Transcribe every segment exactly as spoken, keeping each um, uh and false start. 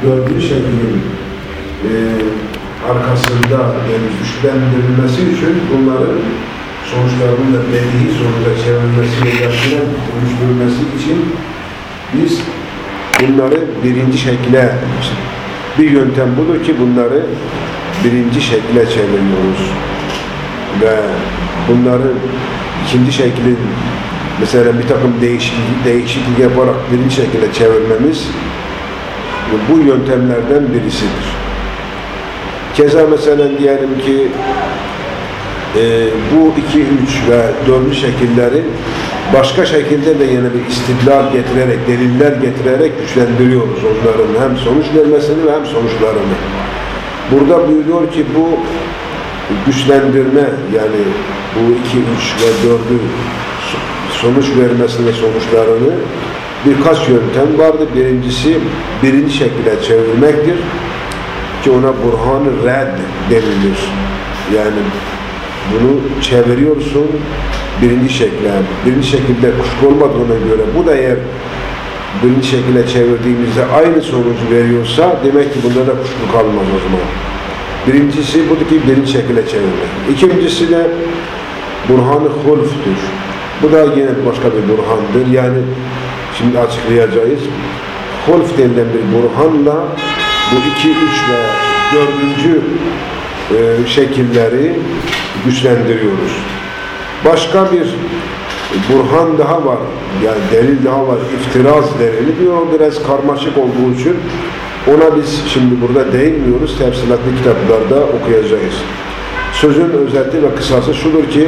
gördüğü şeklin e, arkasında yani güçlendirilmesi için bunların sonuçlarının da bedihi sonuca çevrilmesiyle yakinen konuşturulması için biz bunları birinci şekle, bir yöntem budur ki bunları birinci şekle çeviriyoruz ve bunları ikinci şeklin mesela bir takım değişiklik, değişiklik yaparak birinci şekilde çevirmemiz bu yöntemlerden birisidir. Keza mesela diyelim ki e, bu iki, üç ve dördüncü şekilleri başka şekilde de yine bir istidlal getirerek, deliller getirerek güçlendiriyoruz onların hem sonuç vermesini ve hem sonuçlarını. Burada buyuruyor ki bu güçlendirme yani bu iki, üç ve dördü sonuç vermesini ve sonuçlarını birkaç yöntem vardır. Birincisi birinci şekilde çevirmektir ki ona burhan-ı red denilir. Yani bunu çeviriyorsun birinci şekle. Birinci şekilde kuşku olmadığına göre bu da eğer birinci şekilde çevirdiğimizde aynı sonucu veriyorsa demek ki bunda da kuşku kalmaz o zaman. Birincisi buradaki birinci şekilde çevirmek. İkincisi de burhan-ı hulf'tür. Bu da yine başka bir burhandır. Yani şimdi açıklayacağız. Hulf denilen bir burhanla bu iki, üç ve dördüncü e, şekilleri güçlendiriyoruz. Başka bir burhan daha var. Yani delil daha var. İftiraz delili diyor. O biraz karmaşık olduğu için ona biz şimdi burada değinmiyoruz. Tefsilatlı kitaplarda okuyacağız. Sözün özeti ve kısası şudur ki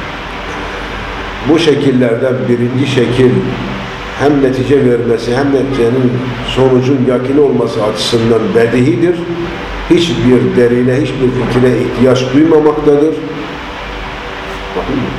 bu şekillerden birinci şekil hem netice vermesi hem neticenin sonucun yakini olması açısından bedihidir. Hiçbir delile, hiçbir fikre ihtiyaç duymamaktadır. Bakın mı?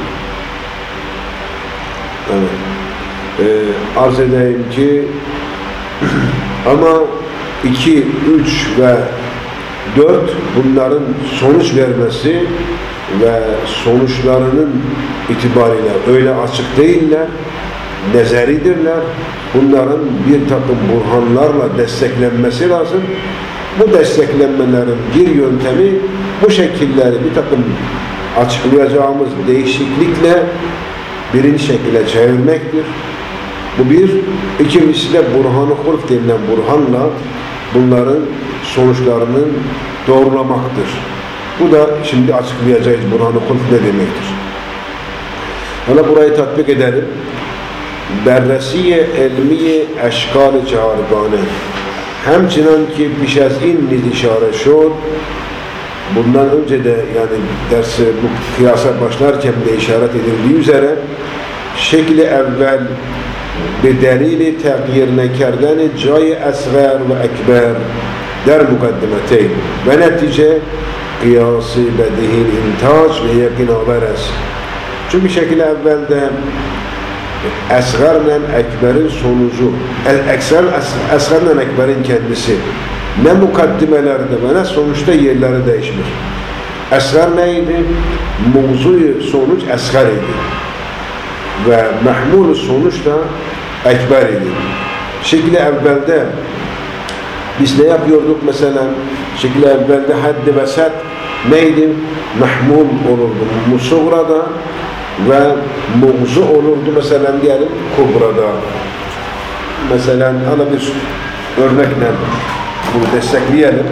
Evet. Ee, arz edeyim ki ama iki, üç ve dört bunların sonuç vermesi ve sonuçlarının itibariyle öyle açık değiller, nezeridirler. Bunların bir takım burhanlarla desteklenmesi lazım. Bu desteklenmelerin bir yöntemi bu şekilleri bir takım açıklayacağımız değişiklikle birinci şekilde çevirmektir. Bu bir. İkincisi de burhan-ı hulf denilen burhanla bunların sonuçlarının doğrulamaktır. Bu da şimdi açıklayacağız burhan-ı hulf ne demektir. Hala burayı tatbik edelim. Berresiye elmiye eşkal-ı çağırgane. Hemçinin ki pişez in işare şod. Bundan önce de yani dersi bu kıyasa başlarken de işaret edildiği üzere şekli evvel bir delili tağyirine kerdeni cay esgar ve ekber der mukaddimeteyn ve netice kıyası bedihil intaç ve yakin averes. Çünkü şekli evvelde esgarla ekberin sonucu, esgarla ekberin kendisi ne mukaddimelerde ve ne sonuçta yerleri değişmiş. Esgar neydi? Mevzu sonuç esgar idi. Ve mahmul sonuç da ekber idi. Şekli evvelde biz ne yapıyorduk mesela? Şekli evvelde haddi ve set neydi? Mahmul olurdu. Musugrada ve mevzu olurdu mesela diyelim kubrada. Mesela ana bir örnekle bunu destekleyelim.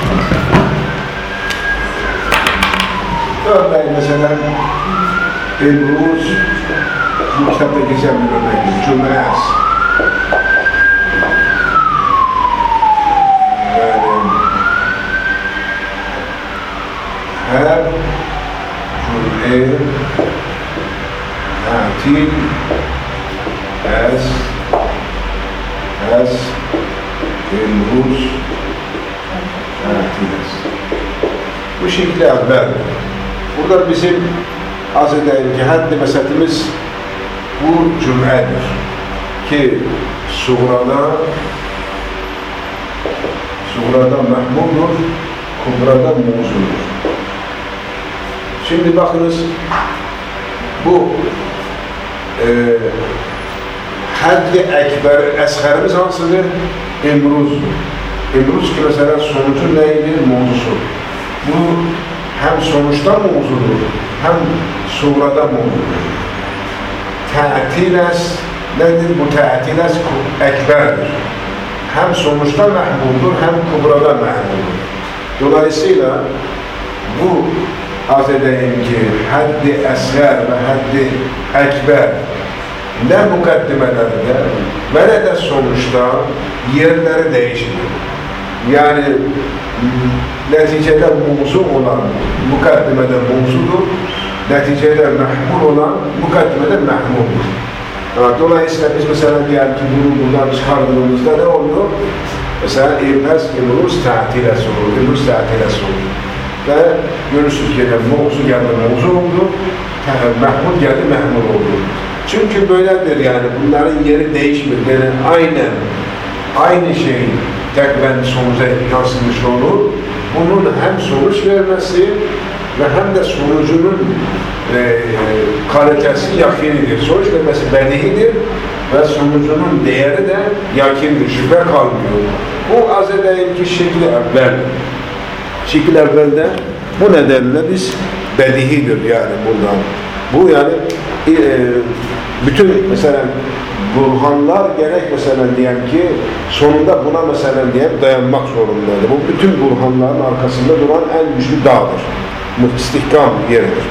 Örneğin mesela İbruz bu kitapta geçen bir örnek. Cümleaz. Yani her cümle tatil as as İbruz tatil. Bu şekilde evvel. Burada bizim az edeyim ki haddi meselemiz bu cümledir ki suğrada suğrada mahmuldur, kubrada mevzudur. Şimdi bakınız bu e, haddi ekber esherimiz hansıdır? İmruzdur. Ebruz ki mesela sonucu neydi? Mevzusu. Bu hem sonuçta mevzudur, hem surada mevzudur. Ta'tiles nedir? Bu ta'tiles ekberdir. Hem sonuçta mehmuldur, hem kubrada mehmuldur. Dolayısıyla bu az edeyim ki haddi esgar ve haddi ekber ne mukaddimelerde ve ne de sonuçta yerleri değişir. Yani neticede mevzu olan mukaddimede mevzudur, neticede mehmul olan mukaddimede mehmuldur. Dolayısıyla biz mesela diyelim ki bunu buradan çıkardığımızda ne oluyor? Mesela İbnaz İmruz ta'tilesi olur, İmruz ta'tilesi olur. Ve görürsünüz ki mevzu geldi mevzu oldu, mehmul geldi mehmul oldu. Çünkü böyledir yani, bunların yeri değişmir. Yani aynen, aynı şey tekrar sonuca yansımış olur. Bunun hem sonuç vermesi ve hem de sonucunun e, kalitesi yakinidir. Sonuç vermesi bedihidir ve sonucunun değeri de yakindir, şüphe kalmıyor. Bu az edeyim ki şekli evvel. Şekil evvelde bu nedenle biz bedihidir yani buradan. Bu yani e, bütün mesela burhanlar gerek mesela diyelim ki sonunda buna mesela diyelim dayanmak zorundaydı. Bu bütün burhanların arkasında duran en güçlü dağdır. İstihkam yeridir.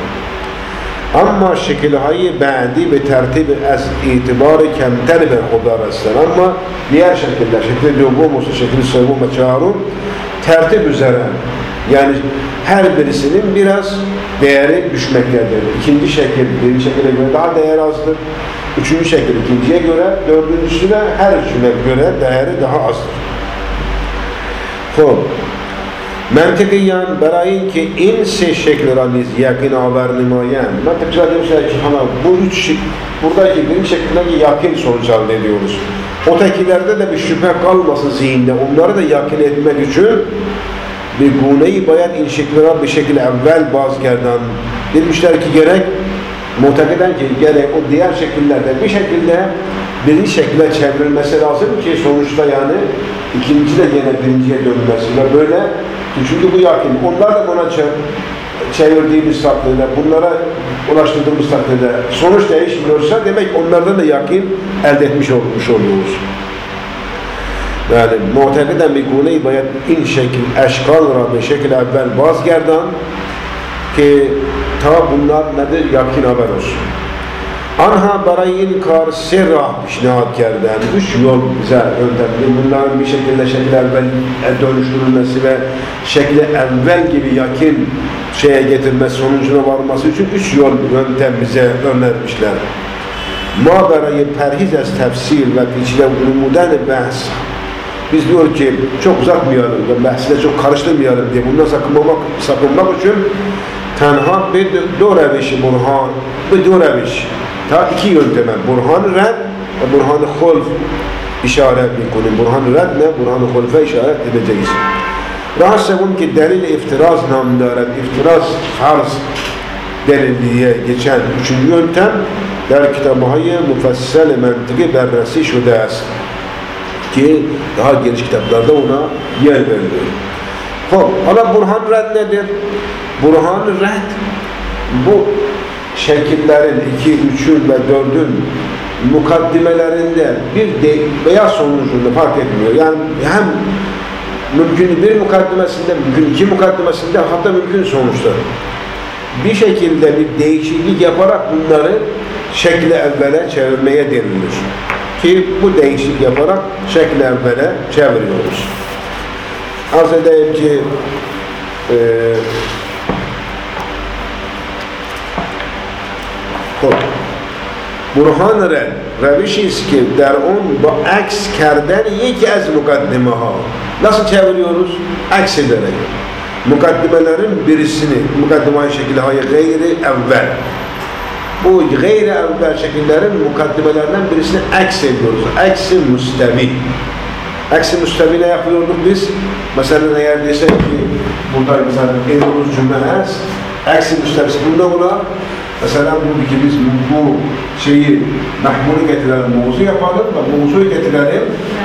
Ama şekil-i ba'di ve tertib-i az itibarı kemter ve hudarasın. Ama diğer şekiller, şekil-i dövbum olsa, şekil-i sevbum ve çağrım tertip üzere. Yani her birisinin biraz değeri düşmektedir. İkinci şekil, birinci şekile göre daha değer azdır. Üçüncü şekil ikinciye göre, dördüncüsü de her üçüne göre değeri daha azdır. Hop. Mantıkiyan berayın ki in se şekli ramiz yakin haber nemayen. Mantıkçılar diyorsa ki bu üç şekil, buradaki birinci şekildeki yakin sonuç elde ediyoruz. Ötekilerde de bir şüphe kalmasın zihinde. Onları da yakin etmek için bir guneyi bayat in şekli bir şekilde evvel bazılardan demişler ki gerek mutakiden ki gerek o diğer şekillerde bir şekilde birinci şekilde çevrilmesi lazım ki sonuçta yani ikinci de yine birinciye dönmesi ve böyle çünkü bu yakin. Onlar da buna çevirdiğimiz takdirde, bunlara ulaştırdığımız takdirde sonuç değişmiyorsa demek onlardan da yakin elde etmiş olmuş oluyoruz. Yani mu'tekiden bir kune-i bayat in şekil eşkal rabbi şekil evvel bazgerdan ki ta bunlar nedir? Yakin haber olsun. Anha barayin kar serrah pişnihat kerden. Üç yol bize yöntemli. Bunların bir şekilde şekil evvel dönüştürülmesi ve şekli evvel gibi yakin şeye getirmesi, sonucuna varması için üç yol yöntem bize önermişler. Ma barayı perhiz ez tefsir ve içine umuden bahs. Biz diyor ki çok uzatmayalım ve bahsine çok karıştırmayalım diye bundan sakınmamak, sakınmak için tenha bir doreviş burhan, bir doreviş. Ta iki yönteme, burhan-ı red ve burhan-ı hulf işaret bir konu. Burhan-ı red ne? Burhan-ı hulfe işaret edeceğiz. Rahatsız bunun ki delil iftiraz namdaret, iftiraz farz delilliğe geçen üçüncü yöntem der kitabı-hayye müfessel-i mentıki berresi şudas ki daha geniş kitaplarda ona yer veriliyor. Hop, ama burhan-ı red nedir? Burhan-ı red bu şekillerin iki, üçün ve dördün mukaddimelerinde bir de veya sonucunda fark etmiyor. Yani hem mümkün bir mukaddimesinde, mümkün iki mukaddimesinde hatta mümkün sonuçta. Bir şekilde bir değişiklik yaparak bunları şekli evvele çevirmeye denilir. Ki bu değişiklik yaparak şekli evvele çeviriyoruz. Arz edeyim ki e, Burhan-ı red revişiz ki der on bu aks kerden yeki az mukaddimeha. Nasıl çeviriyoruz? Aks ederek. Mukaddimelerin birisini, mukaddime-i şekilde hayır gayri evvel. Bu gayri evvel şekillerin mukaddimelerinden birisini aks ediyoruz. Aks-i müstevi. Aks-i müstevi ne yapıyorduk biz? Mesela eğer desek ki burada mesela Eylül'ün cümlehez aks-i müstevisi bunda ola mesela bu ki biz bu şeyi mahmulu getirelim, mevzu yapalım ve mevzuyu getirelim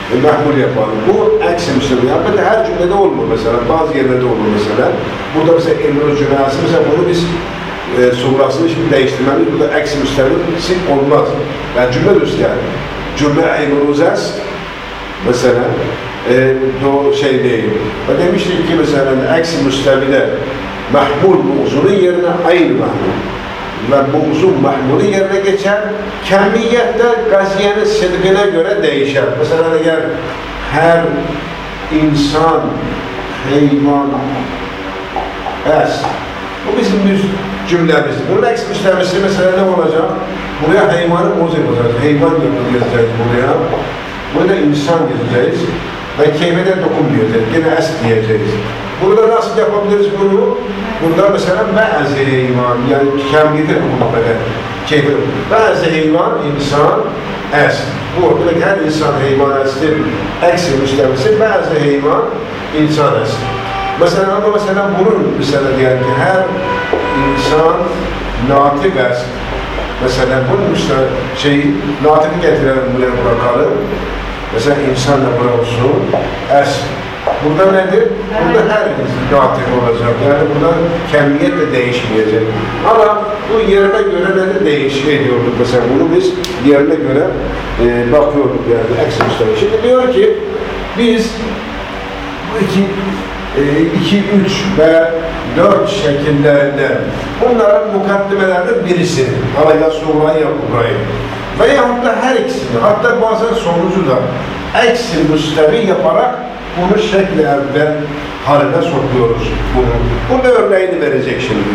e, mahmul yapalım. Bu əks-i müstəvi. Əlbəttə, hər cümlədə olmur mesela, bazı yerlərdə olur mesela. Burada mesela emruz cümləsi, mesela bunu biz e, sonrasını şimdi değiştirmeliyiz. Burada əks-i müstəvi olmaz. Yani cümle düz yani. Cümle emruzəs, mesela, e, o şey değil. Ve demiştik ki mesela əks-i müstəvidə mahmul mevzunun yerine aynı mahmul. Ve mevzu mahmulun yerine geçer, kemiyette gaziyenin sıdkına göre değişer. Mesela eğer her insan, hayvan, es, bu bizim bir cümlemiz. Bunun eks müstəvisi mesela ne olacak? Buraya hayvanı mevzu olacak. Hayvan yazacağız buraya. Burada insan yazacağız. Ve kelimede dokunmayacağız. Yine es diyeceğiz. Burada nasıl yapabiliriz bunu? Burada mesela bazı hayvan, yani kemiyete dokunmadan keyfi. Bazı hayvan, insan, es. Bu ortada her insan hayvan estir. Eksi müstəvisi bazı hayvan, insan es. Mesela ama mesela bunun mesela diyelim ki her insan natık es. Mesela bunun müstəvisi şeyi, natıkı getirelim buraya bırakalım. Mesela insanla bıraksın, es. Burada nedir? Burada her natık olacak. Yani burada kemiyet de değişmeyecek. Ama bu yerine göre ne değişik ediyorduk. Mesela bunu biz yerine göre e, bakıyorduk yani eks müstəvi. Şimdi diyor ki biz bu iki, e, iki, üç ve dört şekillerinde bunların mukaddimelerden birisini alayla sonrayı yapmayı veyahut da her ikisini, hatta bazen sonucu da eks-i müstəvi yaparak bunu şekli evvel haline sokuyoruz. Bunu. Bunun örneğini verecek şimdi.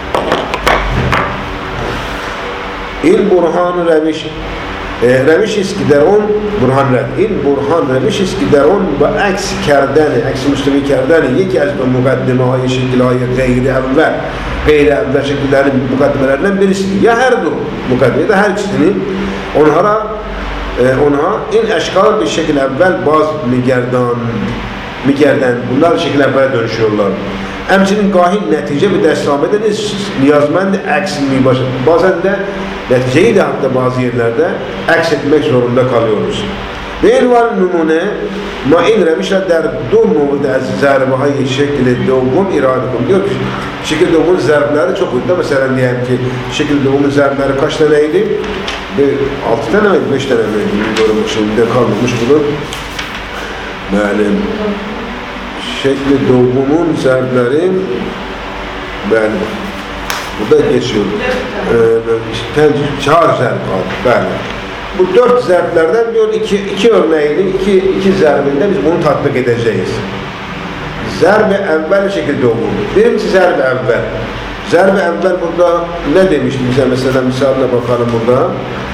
İl burhan reviş reviş iskideron burhan rev. İl burhan reviş iskideron ve aks kerdeni, aks müstəvi kerdeni yeki az bir mukaddime-i şekil-i gayri evvel gayri evvel şekillerin mukaddimelerinden birisi. Ya her durum mukaddime de her ikisini onlara onha in eşkal bir şekil evvel bazı migerdan migerden bunlar şekil evvel dönüşüyorlar. Emsinin gahil netice bir derslamede niyazmend eksilmeyi başlar. Bazen de neticeyi de hatta bazı yerlerde aks etmek zorunda kalıyoruz. Değil var numune ma in remişler der dumu der zerbahay şekli doğum iradikum diyor ki şekil doğumun zerbleri çok uydu. Mesela diyelim ki şekil doğumun zerbleri kaç taneydi? altı tane miydi? beş tane miydi? Bilmiyorum şimdi kalmamış bunu. Yani şekli doğumun zerbleri ben burada geçiyor. Ee, çağır zerb kaldı. Yani bu dört zerblerden diyor iki, iki örneğini, iki, iki zerbinde biz bunu tatbik edeceğiz. Zerb-i evvel şekil doğumu. Birincisi zerb-i evvel. Zerb-i evvel burada ne demişti bize mesela misaline bakalım burada.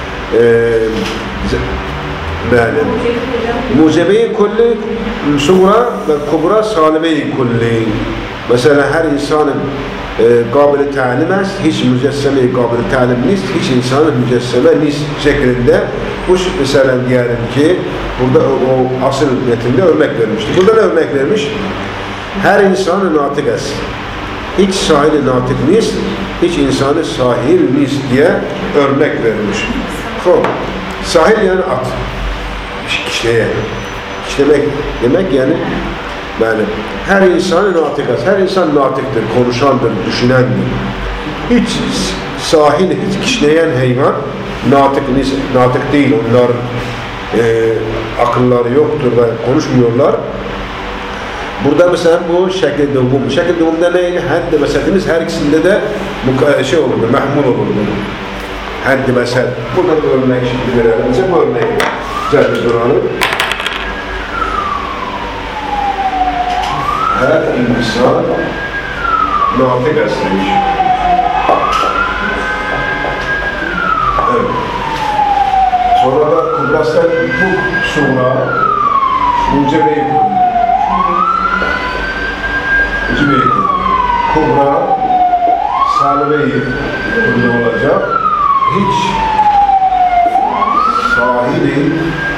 Yani mucebe-i kulli sura ve kubra salime-i kulli. Mesela her insanın e, kabili talim es, hiç mücesseme-i kabili talim nis, hiç insanın mücesseme nis şeklinde bu mesela diyelim ki burada o, o asıl metinde örnek vermişti. Burada ne örnek vermiş? Her insanı natık es. Hiç sahili natık nis, hiç insanı sahil nis diye örnek vermiş. Hop. Sahil yani at. Kişneye. Kişnemek demek yani yani her insan natıkas. Her insan natıktır, konuşandır, düşünendir. Hiç sahil, hiç kişneyen hayvan natık, natık değil. Onlar e, akılları yoktur ve konuşmuyorlar. Burada mesela bu şekil doğum. Şekil doğumda neydi? Haddi meselimiz her ikisinde de şey olurdu, mahmul olurdu. Haddi mesel. Burada bir örnek şimdi verelim. Bize bu örneği güzel bir duralım. Her insan natık esneymiş. Evet. Sonra da Kubras'ta bu sura Mucebe-i Kulli. Mucebe-i Kulli. Kubra Salve-i Kulli olacak. Hiç sahili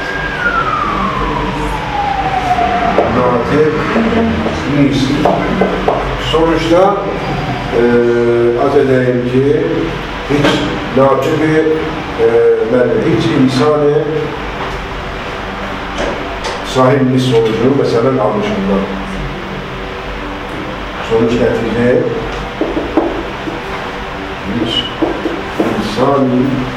natık nis. Sonuçta e, az edeyim ki hiç natık e, hiç insanı sahibli sonucunu mesela almışımlar. Sonuç netice bir insan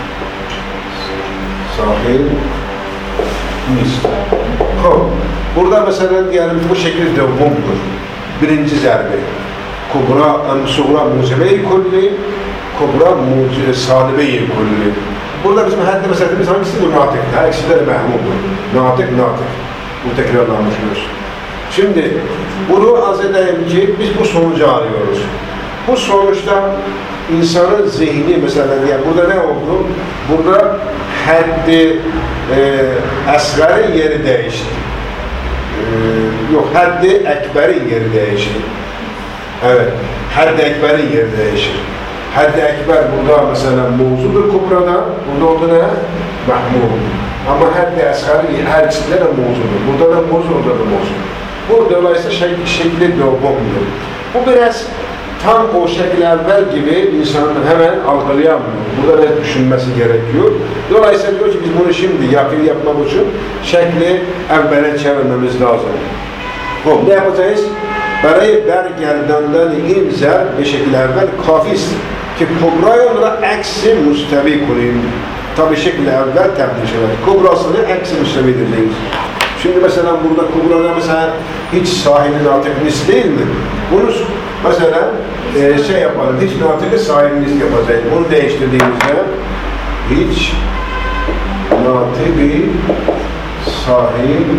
sahil misli. Burada mesela diyelim bu şekilde mumdur. Birinci zerbe. Kubra, suğra mucibe-i kulli, kubra mucibe salibe-i kulli. Burada bizim haddi meselemiz hangisi? Bu natık. Her ikisi de mehmumdur. Natık, natık. Bu tekrarlanmış görüyoruz. Şimdi bunu arz edeyim ki biz bu sonucu arıyoruz. Bu sonuçta insanın zihni mesela yani burada ne oldu? Burada haddi e, asgarın yeri değişti. E, yok haddi ekberin yeri değişti. Evet. Haddi ekberin yeri değişir. Haddi ekber burada mesela mevzudur kubrada. Burada oldu ne? Mahmud. Ama haddi asgarı her ikisinde de mevzudur. Burada da mevzu, orada da mevzu. Bu dolayısıyla şek şekli doğumdur. Bu biraz tam o şekil evvel gibi insanın hemen algılayamıyor. Burada da düşünmesi gerekiyor. Dolayısıyla diyor ki biz bunu şimdi yakın yapmak için şekli evvele çevirmemiz lazım. Bu ne yapacağız? برای برگرداندن این ضرب به شکل اول کافی است که کبرای اون را عکس مستوی کنیم تا به شکل اول تبدیل شود. Kubrasını عکس مستوی edeceğiz. Şimdi mesela burada kubrada mesela hiç sahibin natık değil mi? Bunu mesela e, şey yapalım, hiç natıkı sahibin yapacağız. Bunu değiştirdiğimizde hiç natıkı sahibin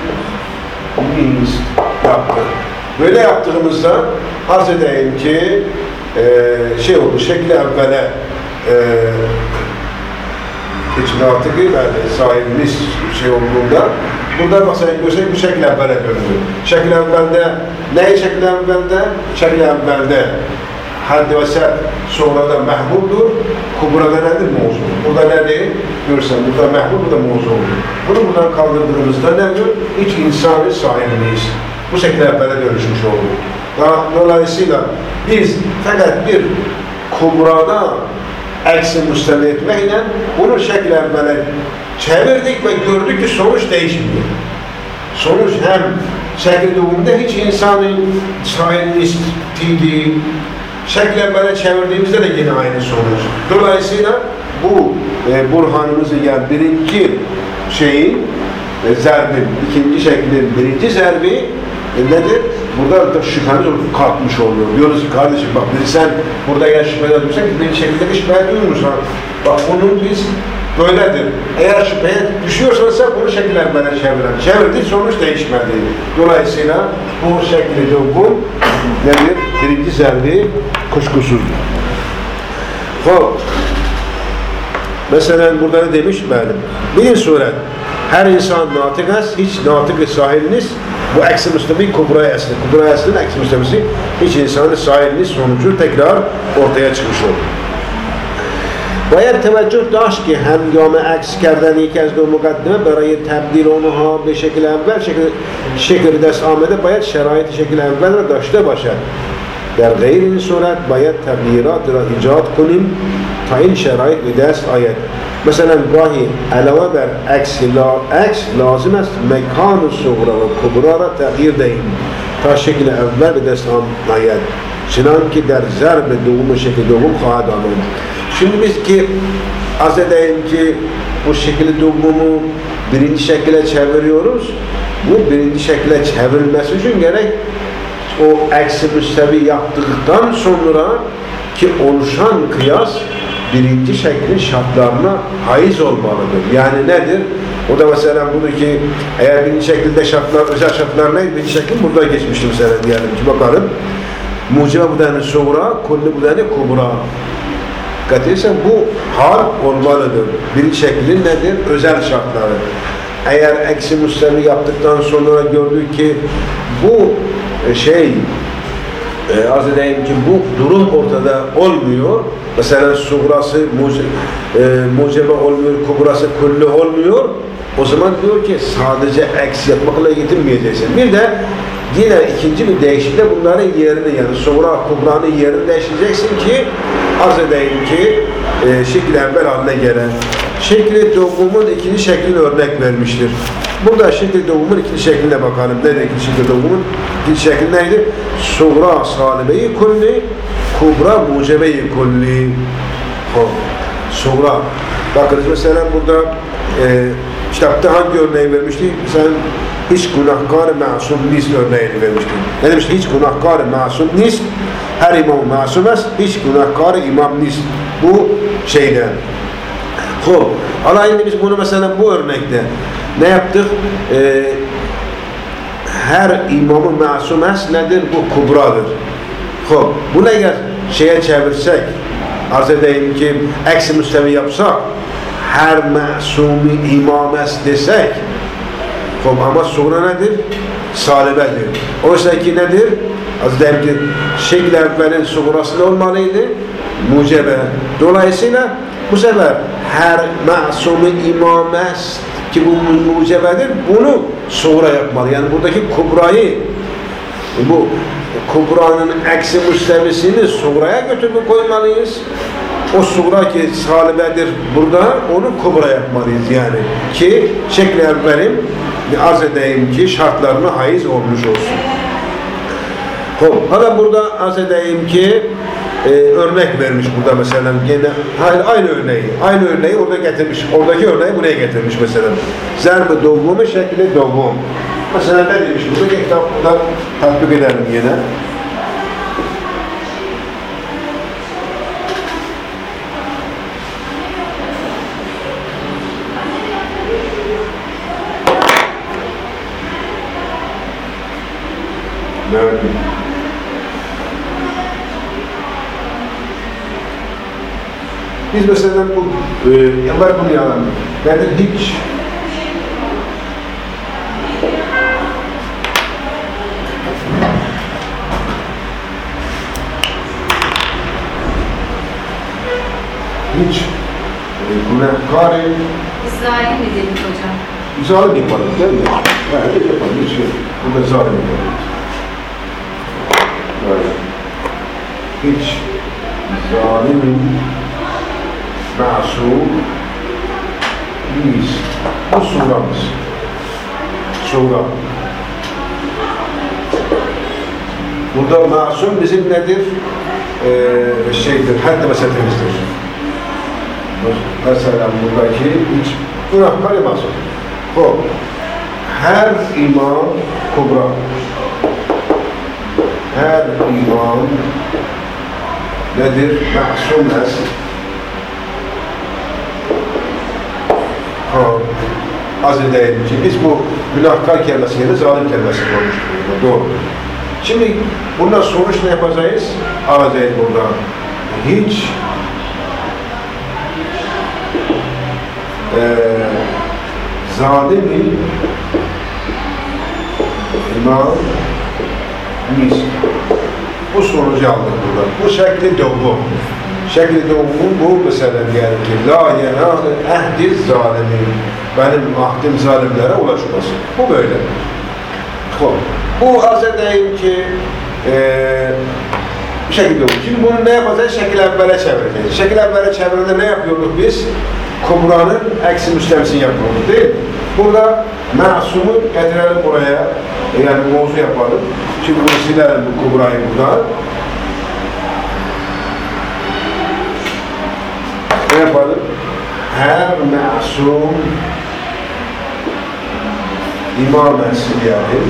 yaptık. Böyle yaptığımızda arz edeyim ki e, şey oldu, şekli evvele e, hiç natıkı verdi sahibimiz şey olduğunda burada mesela göstereyim bu şekli evvele döndü. Şekli evvelde neyi şekli evvelde? Şekli evvelde haddi ve ser sonra da mehmuldur. Kubrada nedir? Mevzu. Burada nedir? Görsen burada mehmul, burada mevzu olur. Bunu buradan kaldırdığımızda ne diyor? Hiç insanı sahibimiz. Bu şekilde evvele dönüşmüş oldu. Dolayısıyla biz fakat bir kubrada eksi müstemi etmekle bunu şekil evvele çevirdik ve gördük ki sonuç değişmiyor. Sonuç hem şekil doğumunda hiç insanın sahibiydi, şekil evvele çevirdiğimizde de yine aynı sonuç. Dolayısıyla bu e, burhanımızın yani birinci şeyin e, zerbin, ikinci şeklin birinci zerbi E nedir? Burada da şüphemiz kalkmış oluyor. Diyoruz ki kardeşim bak biz sen burada eğer şüpheye düşsek bir şekilde bir şüpheye duymuyoruz ha. Bak onun biz böyledir. Eğer şüpheye düşüyorsansa bunu şekillenmeden çevirelim. Çevirdi sonuç değişmedi. Dolayısıyla bu şekilde bu nedir? Birinci zerbi kuşkusuzdur. Hop. Mesela burada ne demiş benim? Birinci suret. Her insan natıkız, hiç natıkı sahibiniz bu eksi müstemi kubraya esli. Kubraya eslinin eksi müstemisi hiç insanın sahibiniz sonucu tekrar ortaya çıkmış olur. باید توجه داشت که هنگام عکس کردن یکی از دو مقدمه برای تبدیل اونها به شکل اول شکل, شکل دست آمده باید شرایط شکل اول را داشته باشد. در غیر این صورت باید تغییرات را ایجاد کنیم تا این شرایط به دست آید. مثلا گاهی علاوه بر عکس لا عکس لازم است مکان صغرا و کبرا را تغییر دهیم تا شکل اول به دست آید. چنان که در ضرب دوم شکل دوم خواهد آمد. Şimdi biz ki az edeyim ki bu şekilde doğumu birinci şekilde çeviriyoruz. Bu birinci şekilde çevrilmesi için gerek o eksi müstevi yaptıktan sonra ki oluşan kıyas birinci şeklin şartlarına haiz olmalıdır. Yani nedir? O da mesela buradaki eğer birinci şekilde şartlar, özel şartlar neydi? Birinci şeklin burada geçmişti mesela diyelim ki bakalım. Mucibe bu deni suğra, kulli bu deni kubra. Katıysa bu hal olmalıdır. Bir şeklin nedir? Özel şartları. Eğer eksi müstemi yaptıktan sonra gördük ki bu şey e, arz edeyim ki bu durum ortada olmuyor. Mesela suğrası e, mucebe olmuyor, kubrası kulli olmuyor. O zaman diyor ki sadece eksi yapmakla yetinmeyeceksin. Bir de yine ikinci bir değişiklikle bunların yerini yani suğra kubranın yerini değiştireceksin ki arz edeyim ki e, şekil evvel haline gelen şekli doğumun ikinci şeklini örnek vermiştir. Burada şekil doğumun ikinci şekline bakalım. Nerede ikinci şekil doğumun? İkinci şekil neydi? Suğra salibe-i kulli, kubra mucebe-i kulli. Suğra. Bakınız mesela burada e, kitapta hangi örneği vermişti? Sen hiç günahkar-ı masum nis örneğini vermişti. Ne demişti? Hiç günahkar-ı masum nis, her imam masum es, hiç günahkar-ı imam nis. Bu şeyden. Hop. Alayında biz bunu mesela bu örnekte ne yaptık? Ee, her imamı masum es nedir? Bu kubradır. Hop. Bunu eğer şeye çevirsek, arz edeyim ki eksi müstevi yapsak, her masumi imam es desek, hop, ama sonra nedir? Salibedir. Oysa ki nedir? Az edeyim ki şekil evvelin suğrası olmalıydı? Mucebe. Dolayısıyla bu sefer her masumi imam es ki bu mucebedir, bunu suğra yapmalı. Yani buradaki kubrayı, bu kubranın eksi müstevisini suğraya götürüp koymalıyız. O suğra ki salibedir burada, onu kubra yapmalıyız yani. Ki şekli evvelim arz edeyim ki şartlarına haiz olmuş olsun. Hala burada arz edeyim ki e, örnek vermiş burada mesela. Gene, hayır, aynı örneği. Aynı örneği orada getirmiş. Oradaki örneği buraya getirmiş mesela. Zerb-i doğumu şekli doğum. Mesela ne demiş burada? Kitapta tatbik edelim yine. Evet. Biz mesela bu e, evvel bunu yalan. Yani hiç hiç e, günahkar zalim mi dedik hocam? zalim yapalım değil mi? Yani yapalım. Hiç şey. Burada zalim yapalım. Böyle. Hiç zalimin masum değiliz. Bu suramız. Sura. Burada masum bizim nedir? Ee, şeydir, haddi meselemizdir. Mesela buradaki hiç günahkar masum. O, her imam kubra. Her imam nedir? Masum es. Az edelim ki biz bu günahkar kelimesiyle zalim kelimesi konuşturuyoruz. Doğru. Şimdi bundan sonuç ne yapacağız? Alacağız burada. Hiç e, zalimi imam mis. Bu sonucu aldık burada. Bu şekli doğum. Şekli doğumun bu mesela diyelim ki la yenâlı ehdiz zalimin. Benim ahdim zalimlere ulaşması. Bu böyle. Bu arz edeyim ki ee, bir şekilde olur. Şimdi bunu ne yapacağız? Şekil evvele çevireceğiz. Şekil evvele çevirende ne yapıyorduk biz? Kubranın eksi müstemsini yapıyorduk değil mi? Burada masumu getirelim buraya. Yani mevzu yapalım. Şimdi bunu silelim bu kubrayı buradan. Ne yapalım? Her masum imam etsin yani.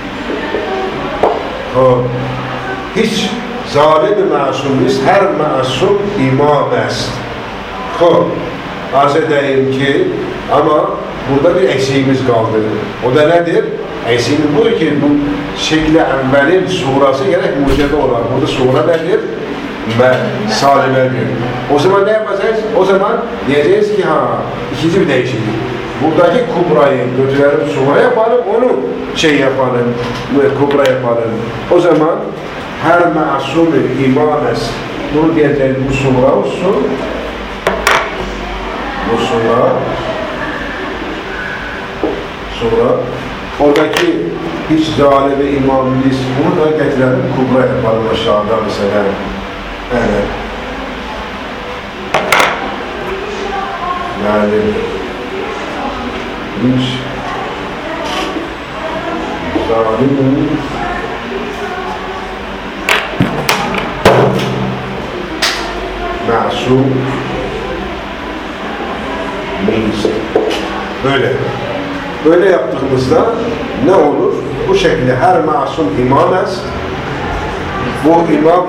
O, hiç zalim-i masumuz, her masum imam etsin. O, arz edeyim ki ama burada bir eksiğimiz kaldı. O da nedir? Eksiğimiz bu ki bu şekli evvelin surası gerek mucebe olan. Burada sura nedir? Ve salimedir. O zaman ne yapacağız? O zaman diyeceğiz ki ha, ikinci bir değişiklik. Buradaki kubrayı götürelim, sura yapalım, onu şey yapalım, kubra yapalım. O zaman her masum-i imames, bunu diyeceğiz, bu sura olsun. Bu sura, sura. Oradaki hiç zalimi imamimiz, bunu da getirelim, kubra yapalım aşağıda mesela. Evet. Yani hiç zalimun ma'sum neyse. Böyle. Böyle yaptığımızda ne olur? Bu şekilde her masum imam est. Bu imam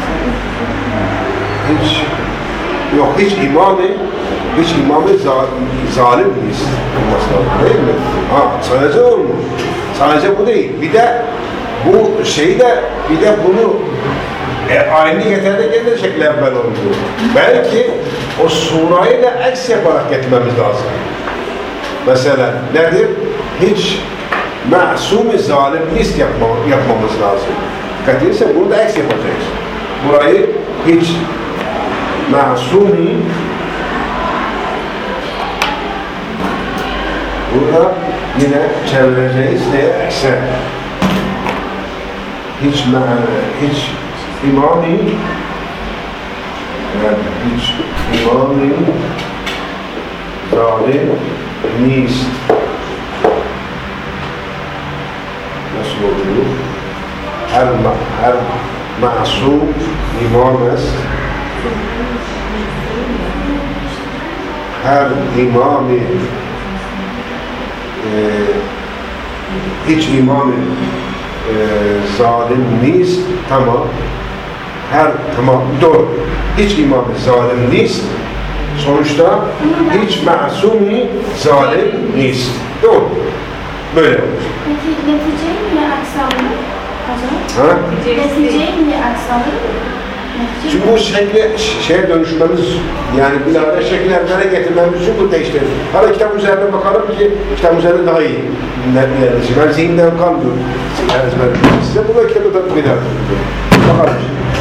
hiç yok hiç imamı hiç imamı zalim, zalim miyiz? Değil mi? Ha, sadece olmuyor. Sadece bu değil. Bir de bu şeyi de bir de bunu e, aynı yeterli de şekilde evvel olmuyor. Belki o surayı da eks yaparak getirmemiz lazım. Mesela nedir? Hiç ma'sum-i zalim list yapma, yapmamız lazım. Dikkat edilse bunu da eks yapacağız. Burayı hiç ma'sum-i burada yine çevireceğiz diye ekse. Hiç hiç imam-i yani hiç imam-i zalim nist. Nasıl oluyor? Her, her ma'sum imam est. Her imam-i e, hiç imam-i e, zalim nist. Tamam. Her tamam doğru. Hiç imam-i zalim nist. Sonuçta hiç ma'sum-i zalim nist. Doğru. Böyle olur. Peki neticeyi mi aksalır hocam? Ha? Neticeyi mi aksalır? Çünkü bu şekle, şeye dönüşmemiz, yani bilahare şekillere getirmemiz için bu değiştirir. Hala kitap üzerine bakalım ki kitap üzerine daha iyi. Yani ben zihinden kalmıyor. Size bu da kitabı da bir daha. Bakalım.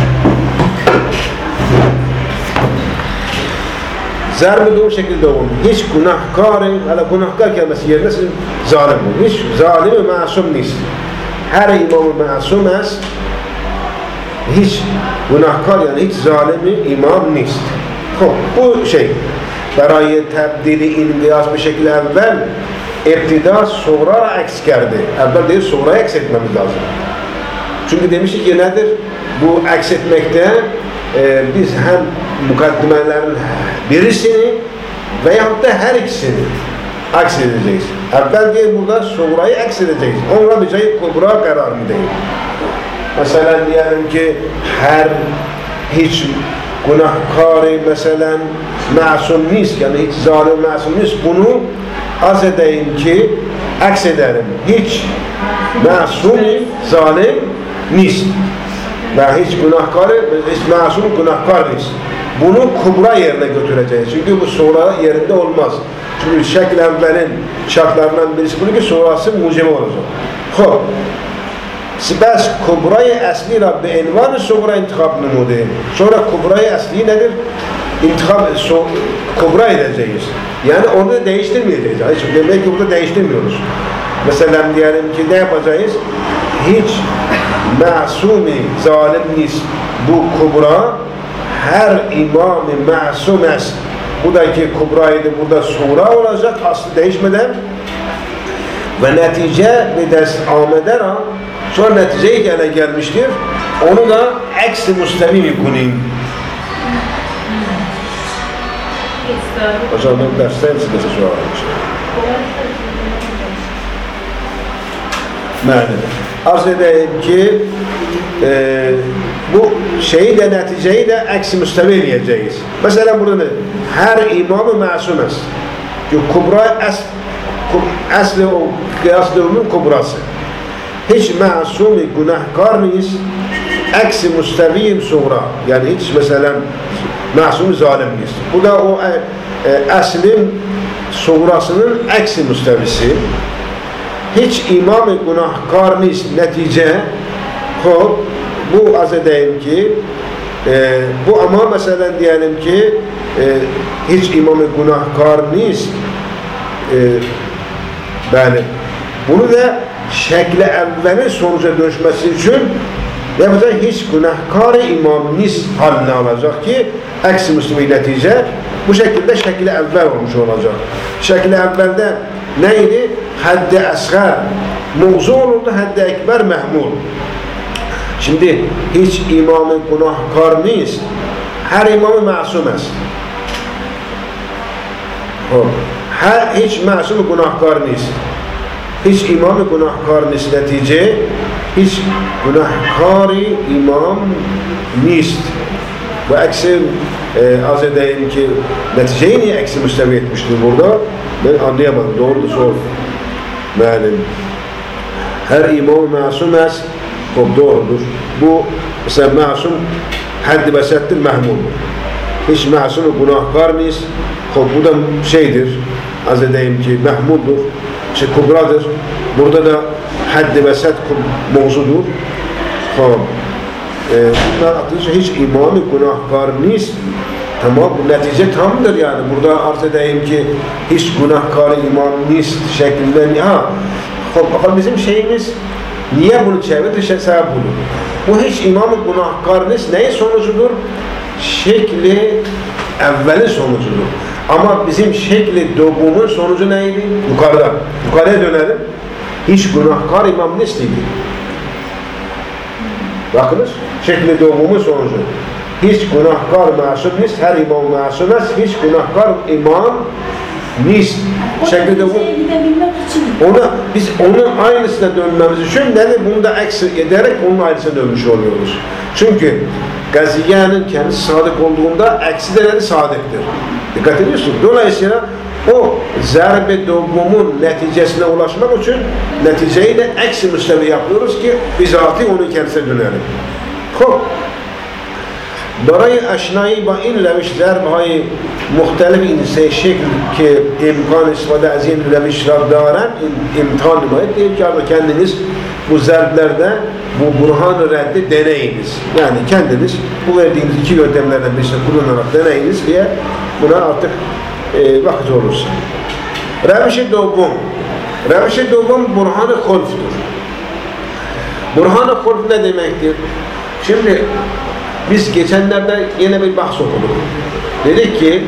Zerbi doğru şekilde oldu. Hiç günahkarı, hala günahkar kelimesi yerine sizin zalim bu. Hiç zalimi masum neyse. Her imamı masum es, hiç günahkar yani hiç zalimi imam neyse. Bu şey, برای تبدیل این قیاس به şekil evvel ابتدا sonra eks geldi. Evvel değil sonra eks etmemiz lazım. Çünkü demiştik ki nedir? Bu eks etmekte e, biz hem mukaddimelerin birisini veyahut da her ikisini aks edeceğiz. Evvel değil burada sonrayı eks edeceğiz. Onunla bir şey kubra kararını değil. Mesela diyelim ki her hiç günahkarı mesela masum nis yani hiç zalim masum nis bunu az edeyim ki aks ederim. Hiç masumi zalim nis. Ve hiç günahkarı, hiç masum günahkar nis. Bunu kubra yerine götüreceğiz. Çünkü bu sonra yerinde olmaz. Çünkü şekil evvelin şartlarından birisi bunu ki sonrası mucibe olacak. Hop. Bes kubrayı esli ra bi envan-ı sonra intikab numude. Sonra kubrayı esli nedir? İntikab, so, kubra edeceğiz. Yani onu da değiştirmeyeceğiz. Yani demek ki burada değiştirmiyoruz. Mesela diyelim ki ne yapacağız? Hiç masumi zalim nis. Bu kubra her imam-ı masum es. Buradaki kubraydı burada sura olacak aslı değişmeden ve netice bir dest ameder ha sonra neticeyi gene gelmiştir. Onu da eksi müstemi mümkünüm. Hocam ben derste hepsi de şu almış. Arz edeyim ki e, bu şeyi de neticeyi de eksi müstemi diyeceğiz. Mesela burada ne? Her imam-ı masum es. Çünkü kubra es, asli o kıyaslığının kubrası. Hiç masum-i günahkar mıyız? Eksi müsteviyim sonra. Yani hiç mesela masum-i zalim miyiz? Bu da o e, e, aslin sonrasının eksi müstevisi. Hiç imam-ı günahkar mıyız? Netice hop, bu az edeyim ki e, bu ama mesela diyelim ki e, hiç imam-ı günahkar mıyız? E, yani bunu da şekle evvelin sonuca dönüşmesi için yapacak hiç günahkar-ı imam-nis haline alacak ki eksi müslimi netice bu şekilde şekle evvel olmuş olacak. Şekle evvelde neydi? Haddi asgar mevzu olurdu, haddi ekber mehmul. Şimdi hiç imamı günahkar neyiz? Her imamı masum est. Her hiç masum günahkar neyiz? Hiç imamı günahkar neyiz netice? Hiç günahkari imam nist. Bu eksi e, az edeyim ki neticeyi niye eksi müstevi etmiştir burada? Ben anlayamadım. Doğrudur sor. Yani her imam masum est. Çok doğrudur. Bu mesela masum haddi besettir mehmul. Hiç masumu günahkar neyiz? Bu da şeydir. Az edeyim ki mehmuldur. İşte kubradır. Burada da haddi beset mevzudur. Tamam. Ee, bunlar atılışa hiç imamı günahkar neyiz? Tamam, bu netice tamdır yani. Burada arz edeyim ki hiç günahkar imam neyiz şeklinde. Ha, bakalım bizim şeyimiz niye bunu çevirdi? Şey, sebep budur. Bu hiç imamı günahkar neyiz? Neyin sonucudur? Şekli evvelin sonucudur. Ama bizim şekli doğumun sonucu neydi? Yukarıda. Yukarıya dönelim. Hiç günahkar imam nesliydi. Bakınız, şekli doğumun sonucu. Hiç günahkar masum nis, her imam masum nis, hiç günahkar imam nis. Şekli doğum. Ona, biz onun aynısına dönmemiz için dedi, bunu da eksik ederek onun aynısına dönmüş oluyoruz. Çünkü gaziyenin kendisi sadık olduğunda eksi de dedi sadıktır. Dikkat ediyorsun. Dolayısıyla o zerbe doğumun neticesine ulaşmak için neticeyi de eksi müstevi yapıyoruz ki bizatihi onun kendisine dönelim. Hop. برای اشنایی با این روش ضرب‌های مختلف این سه شکل که امکان استفاده از این روش را دارند imtihan nümayet değil ki kendiniz bu zerblerde bu burhan-ı reddi deneyiniz. Yani kendiniz bu verdiğiniz iki yöntemlerden birisini kullanarak deneyiniz diye buna artık e, vakit olursa. Reviş-i doğum. Reviş-i doğum burhan-ı hulf'tur. Burhan-ı hulf ne demektir? Şimdi biz geçenlerde yine bir bahs okuduk. Dedik ki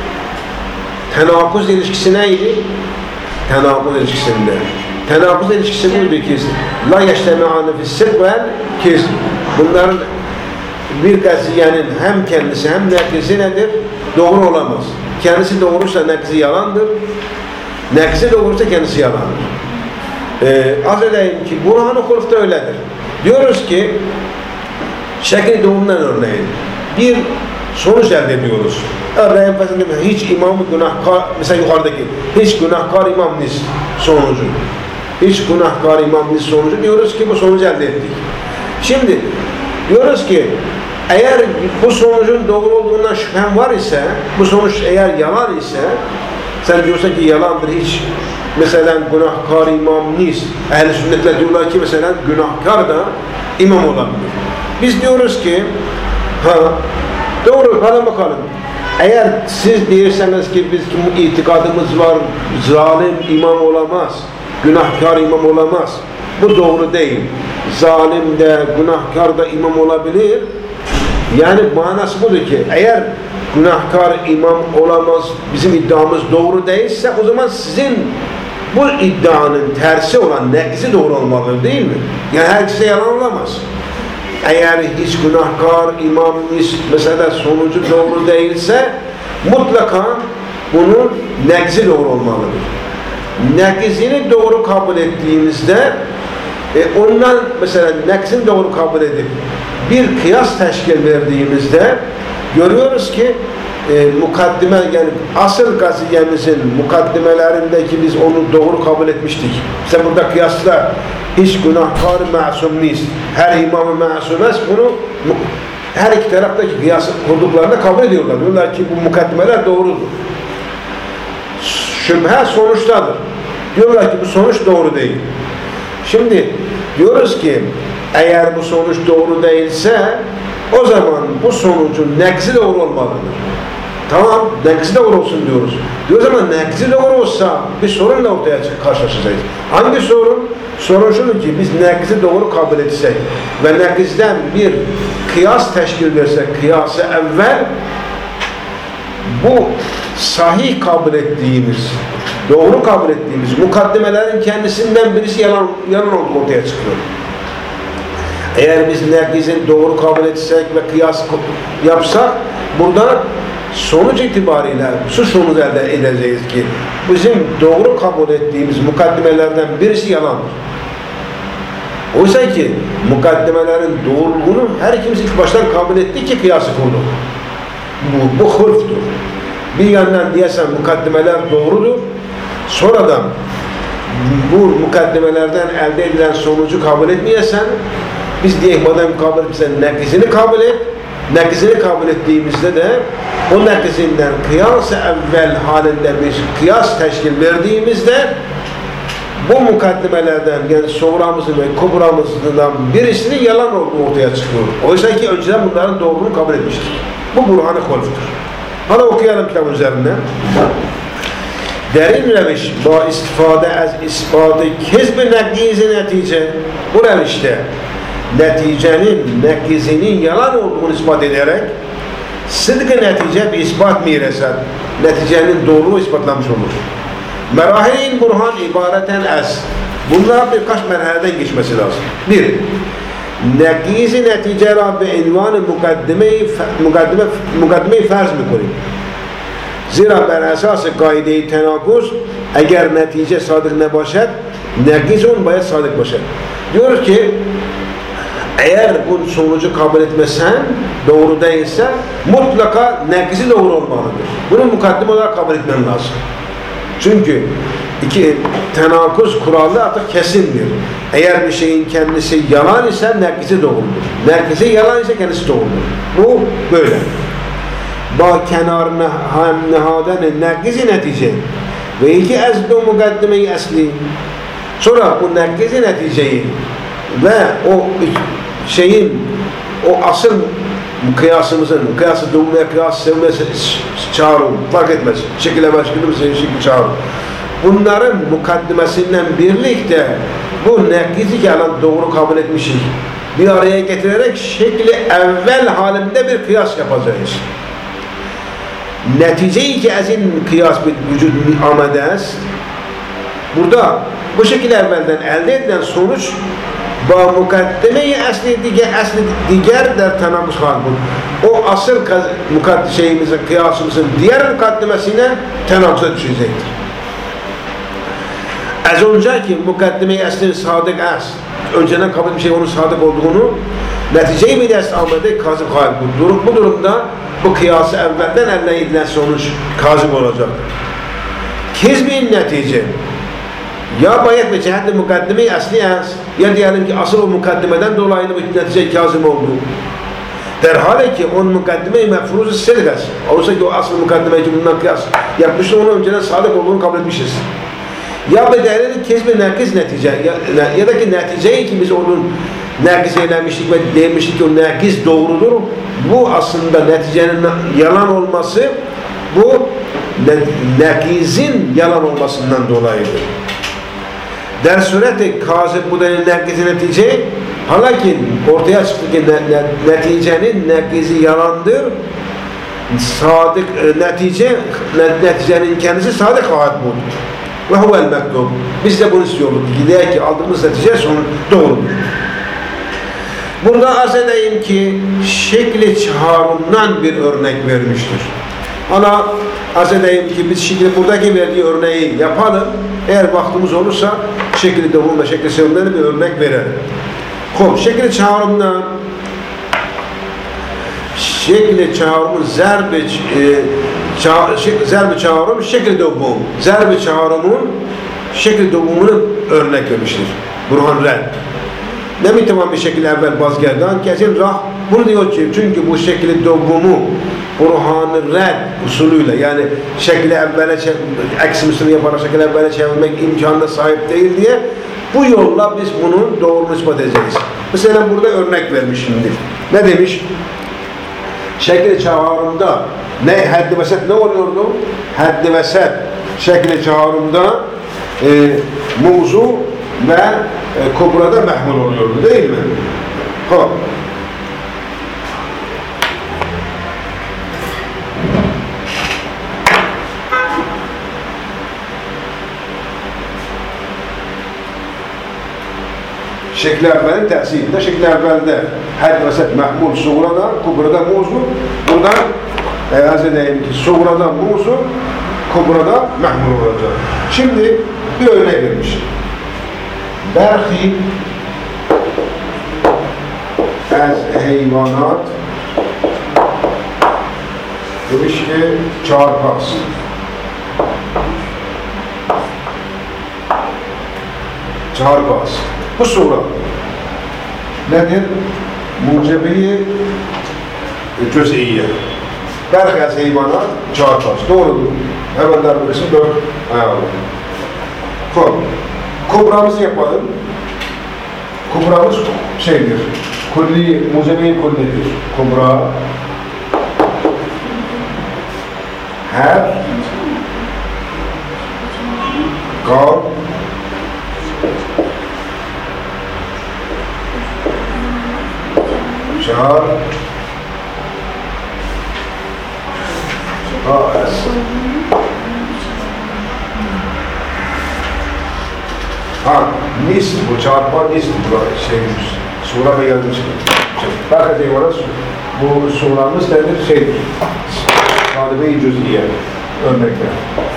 tenakuz ilişkisi neydi? Tenakuz ilişkisinde. Tenakuz ilişkisi buydu ki la yeştemi'ane fis-sidq vel kizb. Bunların bir gaziyenin hem kendisi hem nekzi nedir? Doğru olamaz. Kendisi doğruysa nekzi yalandır. Nekzi doğruysa kendisi yalandır. Ee, az edeyim ki Burhan-ı Hulf'ta öyledir. Diyoruz ki şekil doğumundan örneğin bir sonuç elde ediyoruz. Örneğin hiç imamı günahkar, mesela yukarıdaki hiç günahkar imam nis sonucu. Hiç günahkar imam nis sonucu diyoruz ki bu sonucu elde ettik. Şimdi diyoruz ki eğer bu sonucun doğru olduğundan şüphen var ise, bu sonuç eğer yalan ise, sen diyorsan ki yalandır hiç mesela günahkar imam nis. Ehl-i sünnetler diyorlar ki mesela günahkar da imam olabilir. Biz diyoruz ki ha doğru bana bakalım. Eğer siz diyorsanız ki bizim itikadımız var, zalim imam olamaz, günahkar imam olamaz. Bu doğru değil. Zalim de, günahkar da imam olabilir. Yani manası budur ki eğer günahkar imam olamaz, bizim iddiamız doğru değilse o zaman sizin bu iddianın tersi olan nekzi doğru olmalı değil mi? Yani herkese yalan olamaz. Eğer hiç günahkar imam mesela sonucu doğru değilse mutlaka bunun nekzi doğru olmalıdır. Nekzini doğru kabul ettiğimizde e, ondan mesela nekzini doğru kabul edip bir kıyas teşkil verdiğimizde görüyoruz ki e, mukaddime yani asıl gaziyemizin mukaddimelerindeki biz onu doğru kabul etmiştik. Mesela burada kıyasla hiç günahkar masum neyiz? Her imam-ı masumez bunu her iki taraftaki kıyası kurduklarında kabul ediyorlar. Diyorlar ki bu mukaddimeler doğrudur. Şüphe sonuçtadır. Diyorlar ki bu sonuç doğru değil. Şimdi diyoruz ki eğer bu sonuç doğru değilse o zaman bu sonucun nekzi doğru olmalıdır. Tamam, nekzi doğru olsun diyoruz. Diyoruz ama nekzi doğru olsa bir sorunla ortaya karşılaşacağız. Hangi sorun? Sorun şunu ki biz nekzi doğru kabul etsek ve nekizden bir kıyas teşkil versek, kıyası evvel bu sahih kabul ettiğimiz, doğru kabul ettiğimiz mukaddimelerin kendisinden birisi yalan, yalan olduğu ortaya çıkıyor. Eğer biz nekizin doğru kabul etsek ve kıyas yapsak, burada sonuç itibariyle şu sonuç elde edeceğiz ki bizim doğru kabul ettiğimiz mukaddimelerden birisi yalandır. Oysa ki mukaddimelerin doğruluğunu her ikimiz ilk baştan kabul ettik ki kıyası kurduk. Bu, bu hırftır. Bir yandan diyesen mukaddimeler doğrudur, sonradan bu mukaddimelerden elde edilen sonucu kabul etmeyesen, biz diyek madem kabul etmişsen nekizini kabul et, nekizini kabul ettiğimizde de o nekizinden kıyas-ı evvel halinde bir kıyas teşkil verdiğimizde bu mukaddimelerden yani soğramızın ve kubramızdan birisinin yalan olduğu ortaya çıkıyor. Oysa ki önceden bunların doğruluğunu kabul etmiştir. Bu Burhan-ı Hulf'tur. Hadi okuyalım kitabın üzerine. Derin reviş ba istifade az ispadı kezb-i nekiz-i netice. Bu revişte neticenin, nekizinin yalan olduğunu ispat ederek sıdk-ı netice bir ispat mireset. Neticenin doğruluğu ispatlamış olur. Merahil-i burhan ibareten es. Bunlar birkaç merhaleden geçmesi lazım. Bir, nekiz-i netice Rabbi invan-ı mukaddime-i mukaddime, mukaddime farz mı koyayım? Zira ber esas-ı kaide-i tenakuz eğer netice sadık ne başar, nekiz on bayağı sadık başar. Diyoruz ki eğer bu sonucu kabul etmesen, doğru değilse mutlaka nekizi doğru olmalıdır. Bunu mukaddim olarak kabul etmen lazım. Çünkü iki tenakuz kuralı artık kesindir. Eğer bir şeyin kendisi yalan ise nekizi doğrudur. Nekizi yalan ise kendisi doğrudur. Bu böyle. Ba kenarına hem nehaden nekizi netice ve iki ezdu mukaddime-i esli. Sonra bu nekizi neticeyi ve o şeyin, o asıl kıyasımızın, kıyası doğumaya, kıyası sevmesi çağırın, fark etmez. Şekile başkını mı şekil çağırın. Bunların mukaddimesinden birlikte bu nekizi ki alan doğru kabul etmişiz. Bir araya getirerek şekli evvel halinde bir kıyas yapacağız. Netice-i ki azin kıyas bir vücut amades. Burada bu şekilde evvelden elde edilen sonuç ba mukaddime-i asli diğer asli diğer der tanamız halbuki o asıl mukaddim şeyimizin kıyasımızın diğer mukaddimesine tenaküze düşecektir. Az önceki mukaddime-i asli sadık as önceden kabul bir şey onun sadık olduğunu netice-i bir ders almadı kazık halbuki durum bu durumda bu kıyası evvelden elde edilen sonuç kazık olacak. Kezbin netice ya bayat ve cehennemde mukaddime-i asli az ya diyelim ki asıl o mukaddimeden dolayı bu netice kazım oldu. Derhale ki onun mukaddime-i mefruzu silgas. Oysa ki o asıl mukaddimeyi bundan kıyas yapmıştı, onu önceden sadık olduğunu kabul etmişiz. Ya bedelleri kezb-i nekiz netice ya, ya da ki neticeyi ki biz onun nekiz eylemiştik ve demiştik ki o nekiz doğrudur. Bu aslında neticenin yalan olması bu nekizin yalan olmasından dolayıdır. Der sureti kazıp bu denen nekizi netice halaki ortaya çıktı ki ne, ne, neticenin nekizi yalandır. Sadık e, netice ne, neticenin kendisi sadık vaat budur. Ve huvel mektub. Biz de bunu istiyorduk. Gideğe ki aldığımız netice sonu doğrudur. Burada arz edeyim ki şekli çağrımdan bir örnek vermiştir. Ana arz edeyim ki biz şimdi buradaki verdiği örneği yapalım. Eğer vaktimiz olursa şekli doğum ve şekli sevimden bir örnek verelim. Hop, şekli çağrımdan şekli çağrımın zerbi e, ça, zerbi çağrım şekli doğum. Zerbi çağrımın şekli doğumunu örnek vermiştir. Burhan Red. Ne mi tamam bir şekilde evvel bazgerdan kesin rah bunu diyor ki çünkü bu şekli doğumu Burhan-ı Red usulüyle yani şekli evvele eksimsini yaparak şekli evvele çevirmek imkanına sahip değil diye bu yolla biz bunun doğruluğunu ispat edeceğiz. Mesela burada örnek vermiş şimdi. Ne demiş? Şekli çağrımda ne haddi veset ne oluyordu? Haddi veset şekli çağrımda e, mevzu ve e, kubrada mehmul oluyordu değil mi? Ha. şekli evvelin təsirində. Şekli evvəldə hər məsəl məhmul suğradan, kubrada muzur. Buradan e, arz edeyim ki, suğradan muzur, kubrada məhmul olacaq. Şimdi bir örnek vermiş. Berhi az heyvanat demiş ki çarpaz. Çarpaz. Bu sura nedir? Mucebi cüz'iyye. Berhi az heyvanat çarpaz. Doğrudur. Evveller birisi dört ayağı. Kol. Kubramızı yapalım. Kubramız şeydir. Kulli, mucebi kullidir. Kubra her kal çar as ha nis bu çarpma nis bu şeymiş. Sura ve yazmış. Bakın diyorlar bu suramız nedir? Şeydir. Salibe-i cüz'iye örnekler.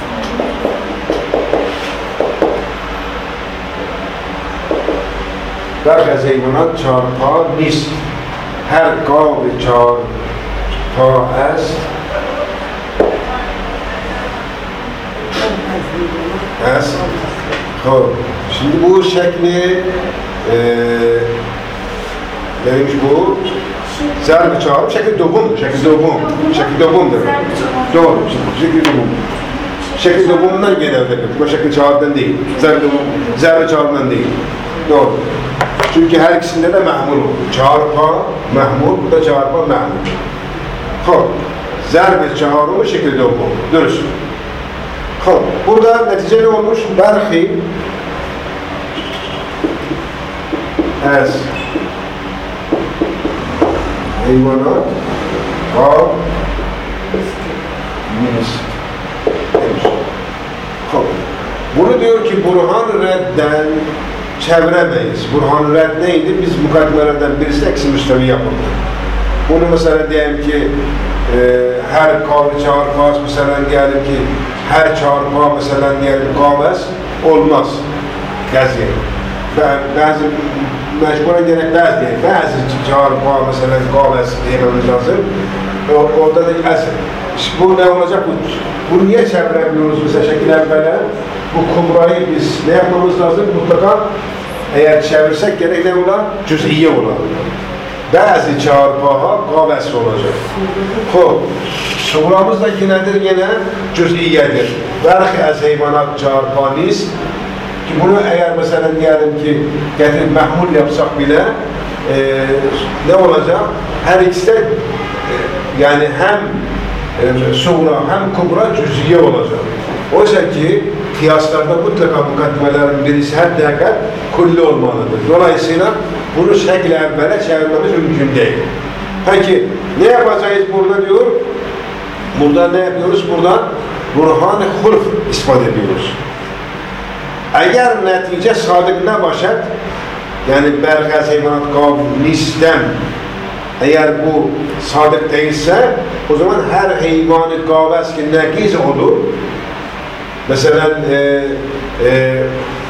Berk zeymanat çarpa nis. Her kavli çarpa es es şimdi bu şekli e, neymiş bu? Zerbi çağırıp şekil dobum, şekil dobum, şekil dobumdur. Doğru, şekil dobum. Şekil dobumundan genelde bu şekil çağırdan değil, zerbi dobum, zerbi çağırdan değil. Doğru. Çünkü her ikisinde de mehmul olur. Çağırpa, mehmul, bu da çağırpa, mehmul. Hop, zerbi çağırımı şekil dobum, dürüst. Hop, burada netice ne olmuş? Berhi as heyvanat kal mis demiş. Bunu diyor ki Burhan redden çeviremeyiz. Burhan red neydi? Biz mukadmelerden birisi eksi müstevi yapıldı. Bunu mesela diyelim ki e, her kavli çağırmaz, mesela diyelim ki her çağırma mesela diyelim kavles olmaz. Gaziye. Bazı mecburen gerek bazı değil. Bazı çağırma mesela kavles diyememiz lazım. O, orada da asıl. Bu ne olacak? Bu, bunu niye çeviremiyoruz mesela şekiller böyle? Bu kumrayı biz ne yapmamız lazım? Mutlaka eğer çevirsek gerek ne olur? Cüz'iye olur. Bazı çağırpaha kavles olacak. Hop. Suğramız da yinedir yine cüz'iyedir. Berhi az heyvanat çağırpanız ki bunu eğer mesela diyelim ki getirip mehmul yapsak bile e, ne olacak? Her ikisi de e, yani hem e, suğra hem kubra cüz'iye olacak. Oysa ki kıyaslarda mutlaka mukaddimelerin birisi her dakika kulli olmalıdır. Dolayısıyla bunu şekil evvele çevirmemiz mümkün değil. Peki ne yapacağız burada diyor? Burada ne yapıyoruz? Burada Burhan-ı Hulf ispat ediyoruz. Eğer netice sadık ne başat, yani Bergaz heyvanat kav nistem, eğer bu sadık değilse, o zaman her heyvanı kavves ki nekiz olur. Mesela e, e,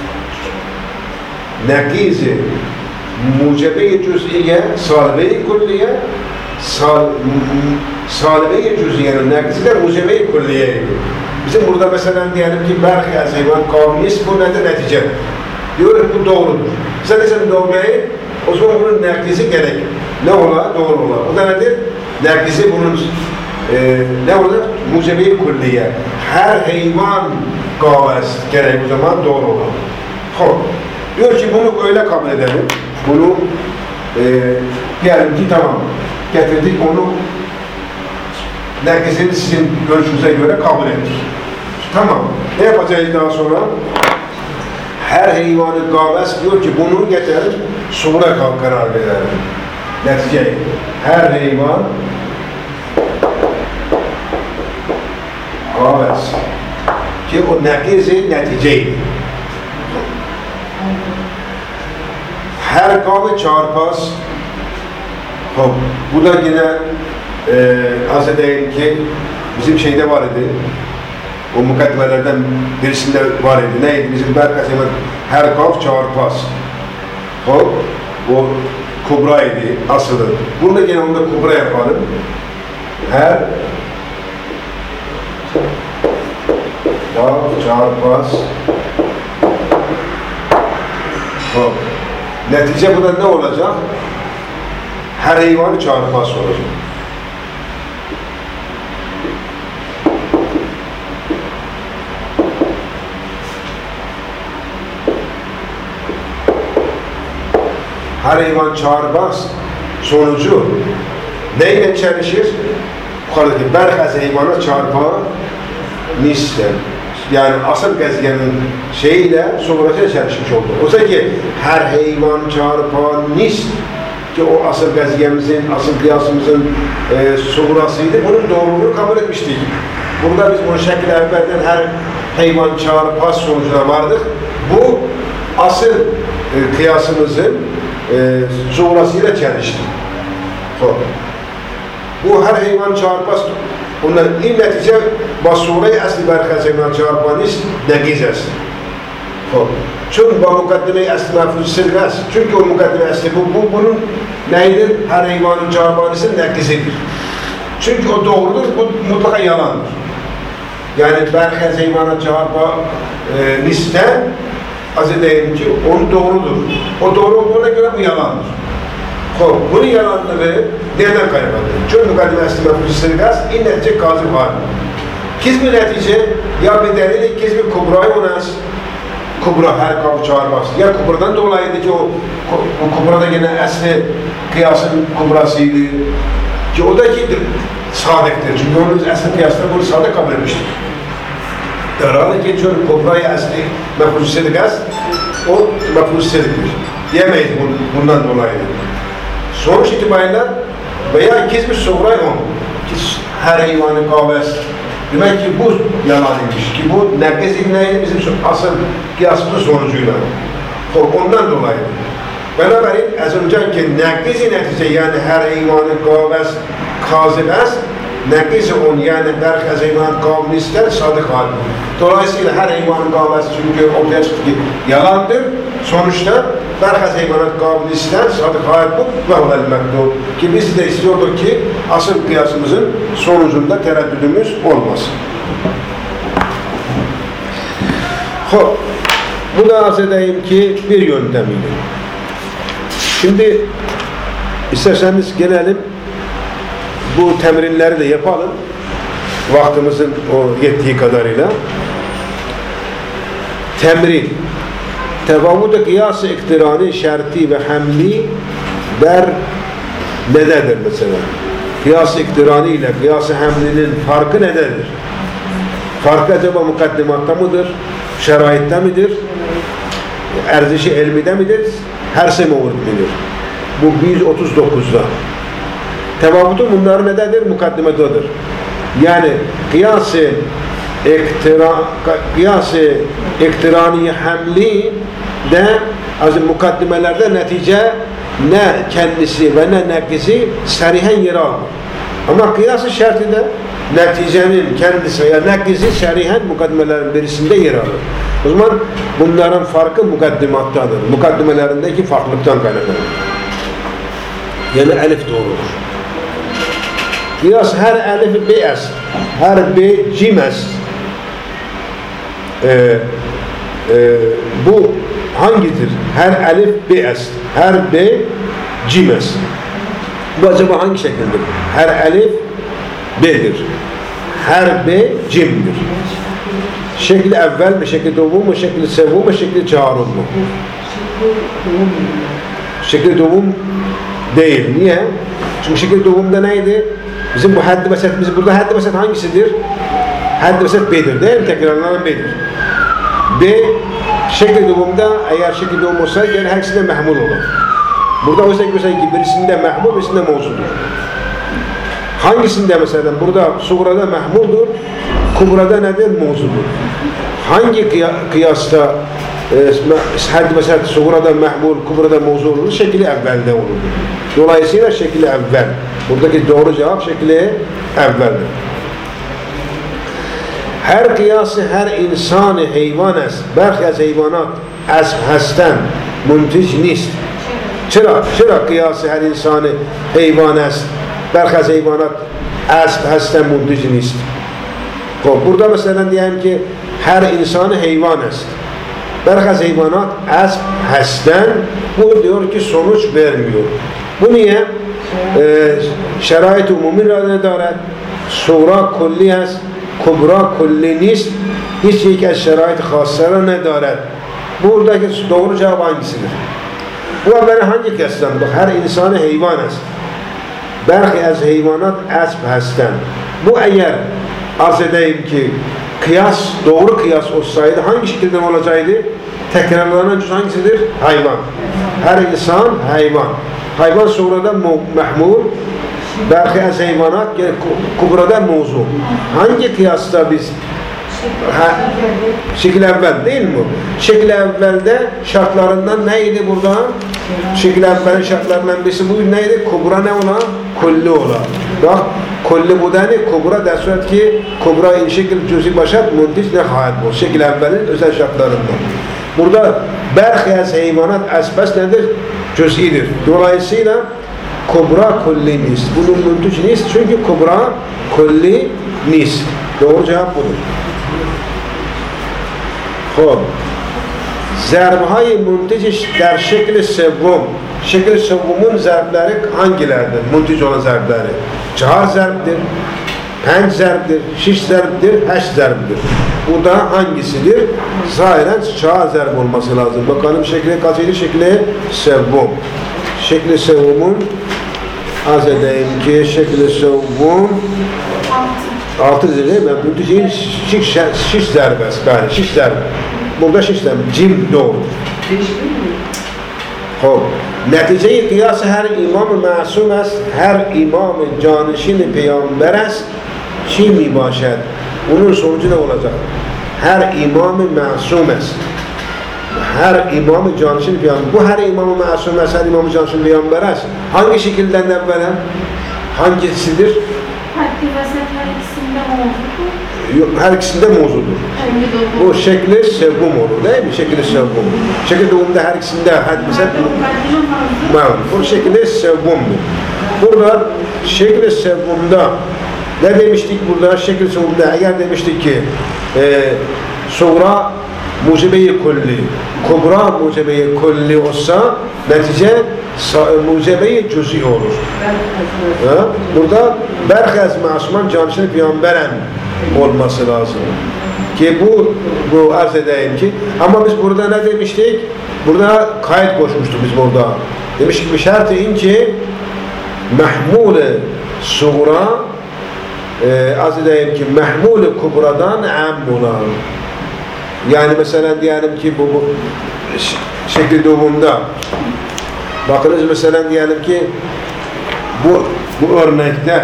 nekizi mucebe-i cüz'iye, salibe-i kulliye, sal, salibe-i cüz'iyenin nekizi de mucebe-i kulliyeydi. Bizim burada mesela diyelim ki Bergaz heyvan kavnis bu nedir netice? Diyoruz bu doğrudur. Sen isen doğru değil, o zaman bunun nekizi gerek. Ne ola? Doğru ola. O da nedir? Nekizi bunun e, ne olur? Mucebe-i kulliye. Her heyvan kavves gerek o zaman doğru ola. Hop. Diyor ki bunu öyle kabul edelim. Bunu e, diyelim ki tamam. Getirdik onu nekizini sizin görüşünüze göre kabul ettik. Tamam. Ne yapacağız daha sonra? Her heyvanı kavves diyor ki bunu getirir sura karar verelim. Netice. Her heyvan kavves. Ki o nekizi neticeydi. her kavı çarpaz. Hop, bu da yine e, az edeyim ki bizim şeyde var idi. O mukaddimelerden birisinde var idi. Neydi? Bizim berkasıyla her kav çarpaz. Hop, o kubra idi asılı. Bunu da yine onda kubra yapalım. Her kav çarpaz. Hop. Netice burada ne olacak? Her hayvanı çarpaz olacak. Her hayvan çağırmaz. Sonucu neyle çelişir? Yukarıdaki berhaz hayvana çarpma nisle. Yani asıl gezgenin şeyiyle sonrasıyla çelişmiş oldu. Oysa ki her hayvan çarpma nis ki o asıl gezgemizin, asıl kıyasımızın e, sonrasıydı. Bunun doğruluğunu kabul etmiştik. Burada biz bunu şekilde evvelden her hayvan çarpma sonucuna vardık. Bu asıl e, kıyasımızın e, sonrasıyla çelişti. Bu her hayvan çarpmaz. Ondan in netice basurayı asli berhaz hayvan çarpmanız negizes. Çünkü bu mukaddimeyi asli mafuz sirgaz. Çünkü o mukaddime asli bu, bu bunun neydir? Her hayvanın çarpmanızın negizidir. Çünkü o doğrudur, bu mutlaka yalandır. Yani berhaz hayvana çarpma e, nispe az edeyim ki onu doğrudur. O doğru olduğuna göre bu yalandır. Hop, bunun yalanlığı nereden kaynaklanır? Çünkü mukaddime asli mafuz sirgaz in netice kazık var. Kizmi netice ya bir delil, kizmi kubra'yı onas. Kubra her kavı çağırmaz. Ya kubradan dolayıydı ki o, o kubrada yine asli kıyasın kubrasıydı. Ki o da ki sadıktır. Çünkü onun asli kıyasında bunu sadık kabul etmiştir. Daralı ki çünkü kubrayı asli mefhuz sirgaz, o mefhuz sirgdir. Diyemeyiz bundan dolayı. Sonuç itibariyle veya ikizmi soğray on. Ki her hayvanın kavvesi. Demek ki bu yalanıymış ki bu negiz ibneydi bizim asıl kıyasımızın sonucuyla. Ondan dolayı. Beraberin az önce ki negiz-i netice yani her hayvanın kavvesi kazib est, negiz-i on yani berhaz hayvanın kavvini ister sadık hal. Dolayısıyla her hayvanın kavvesi çünkü ortaya çıktı ki yalandır. Sonuçta berhaz hayvanın kavvini ister sadık hal bu ve olelmektur. Ki biz de istiyorduk ki asıl kıyasımızın sonucunda tereddüdümüz olmasın. Hop, bu da arz edeyim ki bir yöntemiydi. Şimdi isterseniz gelelim bu temrinleri de yapalım. Vaktimizin o yettiği kadarıyla. Temrin. Tevavud-u kıyas-ı iktirani şerti ve hamli der nededir mesela? Kıyas-ı iktirani ile kıyas-ı hamlinin farkı nededir? Farkı acaba mukaddimatta mıdır? Şeraitte midir? Erzişi elmide midir? Her şey mevcut midir? Bu bir yüz otuz dokuzda. Tevavudun bunları nededir? Mukaddimatadır. Yani kıyas-ı iktira, kıyas-ı iktirani hamli de az mukaddimelerde netice ne kendisi ve ne nekisi serihen yer alır. Ama kıyas-ı şertinde neticenin kendisi veya nekisi serihen mukaddimelerin birisinde yer alır. O zaman bunların farkı mukaddimattadır. Mukaddimelerindeki farklılıktan kaynaklanır. Yani elif doğrudur. Kıyas her elif bir es, her bir cim es. Ee, e, bu hangidir? Her elif bir es, her bir cim es. Bu acaba hangi şekildir? Her elif B'dir. Her B cimdir. Şekli evvel mi, şekli doğum mu, şekli sevum mu, şekli çağrım mu? Şekli doğum değil. Niye? Çünkü şekli doğumda neydi? Bizim bu haddi mesetimiz burada haddi meset hangisidir? Haddi meset B'dir değil mi? Tekrarlanan B'dir. B şekli doğumda eğer şekli doğum olsa yani her ikisinde mehmul olur. Burada oysa ki birisinde mehmul, birisinde mevzudur. Hangisinde mesela? Burada suğrada mehmuldur, kubrada nedir? Mevzudur. Hangi kıyasta Haddi mesela suğrada mehmul, kubrada mevzu olur, şekli evvelde olur. Dolayısıyla şekli evvel. Buradaki doğru cevap şekli evveldir. Her kıyası her insanı hayvan est. Berk az hayvanat az hesten muntic nist. Çıra, çıra kıyası her insanı hayvan est. Berk az hayvanat az hesten muntic nist. Burada mesela diyelim ki her insanı hayvan est. Berk az hayvanat az hesten, bu diyor ki sonuç vermiyor. Bu niye? Ee, şerait umumi radine daret. Suğra kulli est. Kubra kulli nist, hiç ilk az şerait khaslara ne daret. Buradaki doğru cevap hangisidir? Bu haberi hangi kesten? Her insanı hayvan est. Berk az hayvanat asb hesten. Bu eğer arz edeyim ki kıyas, doğru kıyas olsaydı hangi şekilde olacaktı? Tekrarlanan cüz hangisidir? Hayvan. Her insan hayvan. Hayvan sonradan mehmul. Berk az hayvanat kubrada mevzu. Hangi kıyasta biz ha, şekil evvel değil mi? Şekil evvelde şartlarından neydi burada? Şekil evvelin şartlarından birisi bu neydi? Kubra ne ola? Kulli ola. Bak kulli bu da ne? Kubra da suret ki kubra in şekil cüzi başat muntis ne hayat bu. Şekil evvelin özel şartlarından. Burada berk az hayvanat asbas nedir? Cüz'idir. Dolayısıyla kubra kulli nis. Bunun müntuç nis çünkü kubra kulli nis. Doğru cevap budur. Xo'p. Zarbhay muntic der şekli sevvum. Şekli sevvumun zarbları hangilerdir? Muntic olan zarbları. Çahar zarbdir, penç zarbdir, şiş zarbdir, heş zarbdir. Bu da hangisidir? Zahiren çahar zarb olması lazım. Bakalım şekli kaçıydı? Şekli sevvum. Şekli sevvumun az edeyim ki şekli sevvum altı zirve mevdudici şiş, şiş zerbes yani şiş zerbe. Burada şiş zerbe. Cim doğru. Xo'p. Neticeyi kıyası her imam-ı masum est, her imam-ı canişin peygamber est. Çi mi başed? Bunun sonucu ne olacak? Her imam-ı masum est. Her imam-ı canişin peygamber. Bu her imam-ı masum est, her imam-ı canişin peygamber est. Hangi şekilden evvelen? Hangisidir? Haddi vasat her ikisinde mevzudur. Yok, her ikisinde mevzudur. Bu şekli sevgum olur değil mi? Şekli sevgum. Şekli doğumda her ikisinde haddi vasat mevzudur. Bu şekli sevgumdur. Burada şekli sevgumda ne demiştik burada? Şekli sevgumda eğer demiştik ki e, suğra mucibe-i kulli, kubra mucibe-i kulli olsa netice mucibe-i cüz'i olur. Ha? Burada berk az masuman canişin peygamberen olması lazım. Ki bu, bu arz edeyim ki ama biz burada ne demiştik? Burada kayıt koşmuştuk biz burada. Demiştik bir şart in ki mehmul-i suğra e, arz edeyim ki mehmul-i kubradan am olan. Yani mesela diyelim ki bu, bu şekli doğumda bakınız mesela diyelim ki bu, bu örnekte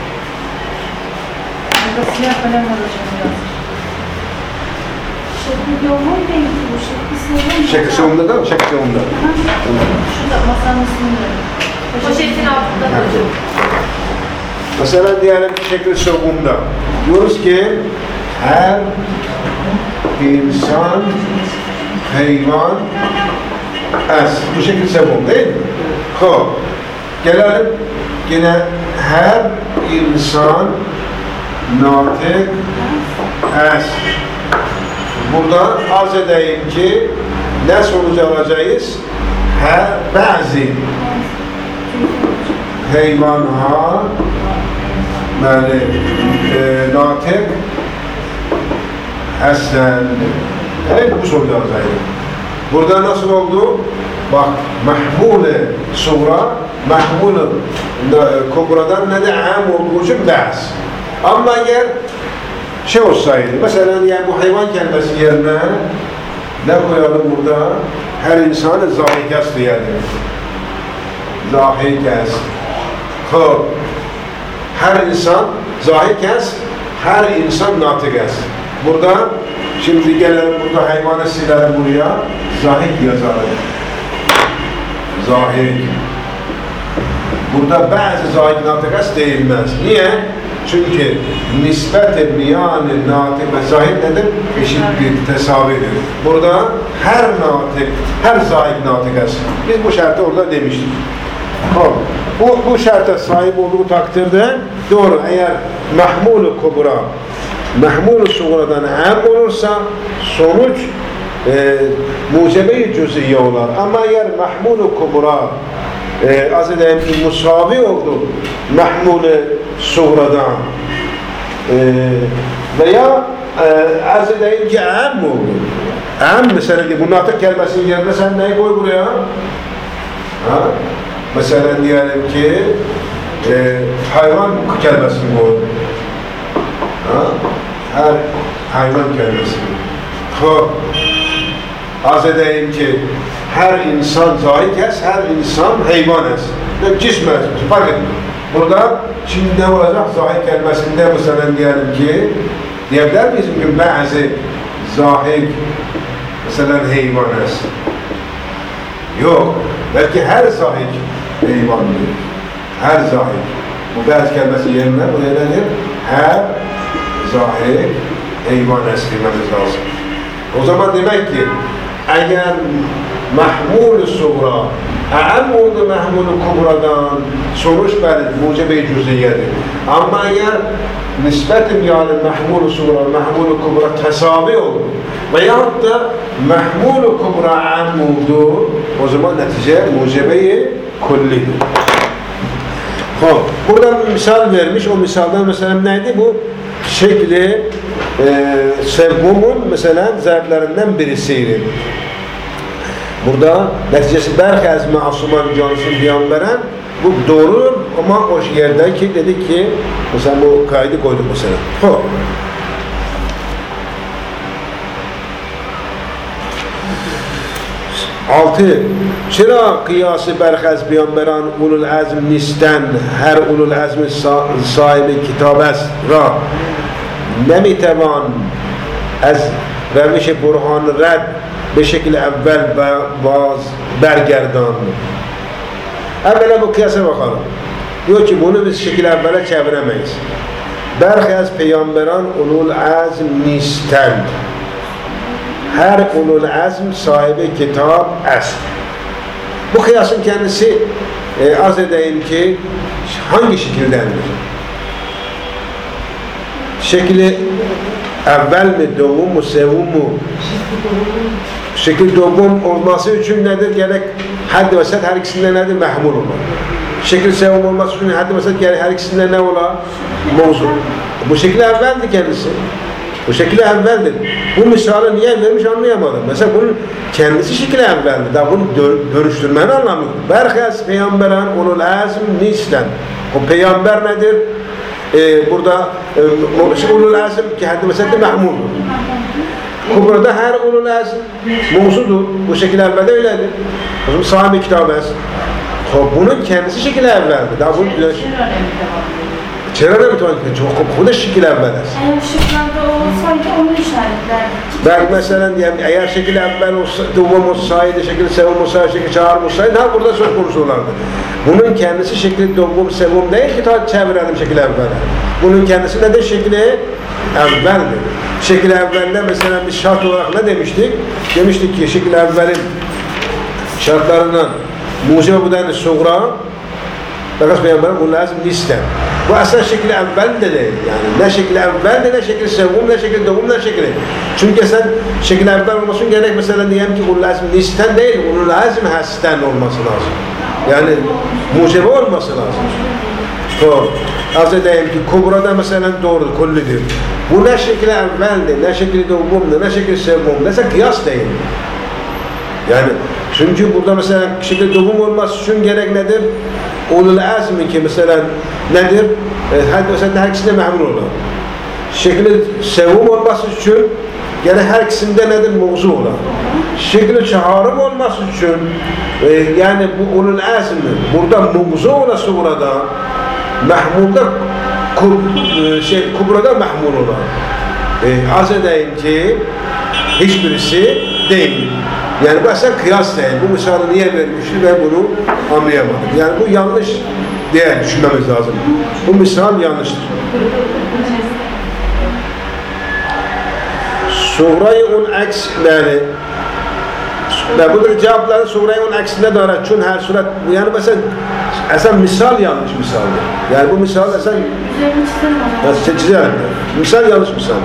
Şekli doğumun değil bu şekli sevvum. şekli sevvumda da şekli sevvumda. Şurada masanın üstünde. Poşetin altında hocam. Mesela diyelim ki şekli sevvumda diyoruz ki her insan hayvan est. Bu şekil sevvum değil mi? Xo'p. Gelelim yine her insan natik est. Burada arz edeyim ki ne sonucu alacağız? Her bazı hayvanlar yani e, natik esten. Evet bu sonucu alacağız. Burada nasıl oldu? Bak, mahmul-i suğra, mahmul-i kubradan ne de am olduğu için ba'z. Ama eğer şey olsaydı, mesela yani bu hayvan kelimesi yerine ne koyalım burada? Her insanı zahikas diyelim. Zahikas. Xo'p. Her insan zahikas, her insan natikas. Burada Şimdi gelelim burada hayvanı silelim buraya. Zahik yazalım. Zahik. Burada bazı zahik natıkas değilmez. Niye? Çünkü nispet-i miyan-ı natık ve zahik nedir? Eşittir, tesavidir. Burada her natık, her zahik natıkas. Biz bu şartı orada demiştik. Bu, bu şarta sahip olduğu takdirde doğru. Eğer mahmul-u kubra, mahmul-u suğradan am olursa sonuç e, mucebe-i cüz'iye olar. Ama eğer mahmul-u kubra e, az edeyim ki musavi oldu mahmul-u suğradan e, veya e, az edeyim ki am oldu. Am mesela bu natık kelimesinin yerine sen neyi koy buraya? Ha? Mesela diyelim ki e, hayvan kelimesini koy. Ha? Her hayvan kelimesini. Hop. Az edeyim ki her insan zahik es, her insan hayvan es. Cism es. Fark etmiyor. Burada şimdi ne olacak? Zahik kelimesinde mesela diyelim ki diyebilir miyiz ki bazı zahik mesela hayvan es. Yok. Belki her zahik hayvandır. Her zahik. Bu bazı kelimesi yerine bu nedir? Her zahik hayvan eslememiz lazım. O zaman demek ki eğer mahmul-u suğra a'am oldu mahmul-u kubradan sonuç belir, mucebe-i cüz'iyedir. Ama eğer nispetim yani mahmul-u suğra, mahmul-u kubra tesavi oldu veyahut da mahmul-u kubra a'am oldu, o zaman netice mucebe-i kullidir. Hop, burada bir misal vermiş, o misaldan mesela neydi bu? Şekli e, sevgumun mesela zerblerinden birisiydi. Burada neticesi belki az masuman cansın diyan veren bu doğrudur ama o yerdeki dedik ki mesela bu kaydı koyduk mesela. Hop. Altı. Çıra kıyası berhaz biyanberan ulul azm nisten her ulul azmin sahibi kitabes ra nemitevan az vermiş burhan red bir şekilde evvel baz bergerdan. Evvela bu kıyasa bakalım. Diyor ki bunu biz şekilde evvela çeviremeyiz. Berhaz peygamberan ulul azm nisten her ulul azm sahibi kitap est. Bu kıyasın kendisi e, arz edeyim ki hangi şekildendir? Şekli evvel mi, doğum mu, sevum mu? Şekil doğum olması için nedir? Gerek haddi vesat her ikisinde nedir? Mehmul olur. Şekil sevum olması için haddi vesat gerek her ikisinde ne ola? Mevzu. Bu şekil evveldi kendisi. Bu şekil evveldir. Bu misalı niye vermiş anlayamadım. Mesela bunun kendisi şekil evveldir. Daha bunu dönüştürmenin anlamı yok. Berhaz peygamberan ulul azm nisten. O peygamber nedir? Ee, burada e, ulul azm ki haddi vesat'te mahmuldur. Kubra'da her ulul azm mevzudur. Bu şekil evvelde öyledir. O zaman sahibi kitabes. Bunun kendisi şekil evveldir. Daha bunu Çerede mi tuvalet? Bu da şekil evvel. Eğer şıklarda olsaydı onu işaretlerdi. Ben mesela diyelim eğer şekil evvel olsaydı, duvum olsaydı, şekil sevum olsaydı, şekil çağrım olsaydı ha burada söz konusu olardı. Bunun kendisi şekil duvum sevum değil ki ta çevirelim şekil evvele. Bunun kendisi de de şekli evveldir. Şekil evvelde mesela biz şart olarak ne demiştik? Demiştik ki şekil evvelin şartlarından mucibe bu denli suğra Fakat Peygamber'in bu lazım liste. Bu asla şekli evvel de değil yani. Ne şekli evvel de ne şekli sevum, ne şekli doğum, ne şekli. Çünkü sen şekli evvel olmasın gerek mesela diyelim ki bu lazım listen değil, onun lazım hasten olması lazım. Yani mucibe olması lazım. Doğru. Az edeyim ki kubrada mesela doğrudur, kullidir. Bu ne şekli evveldir, ne şekli doğumdur, ne şekli sevum, neyse kıyas değil. Yani çünkü burada mesela şekil doğum olması için gerek nedir? Ulul azmi ki mesela nedir? E, hadi mesela her ikisinde memnun olur. Şekil sevum olması için gerek her ikisinde nedir? Mevzu olur. Şekil çağrım olması için e, yani bu ulul azmi burada mevzu olası burada mahmulda kub, e, şey, kubrada mahmul olur. E, az edeyim ki hiçbirisi değil. Yani bu aslında kıyas değil. Bu misalı niye vermişti ben bunu anlayamadım. Yani bu yanlış diye düşünmemiz lazım. Bu misal yanlıştır. Suğray-ı un aks yani ve budur cevapları Suğray-ı un aksinde dair. Çünkü her suret yani mesela aslında misal yanlış misaldir. Yani bu misal aslında Üzerini çizelim o zaman. nasıl çizelim? Misal yanlış misaldir.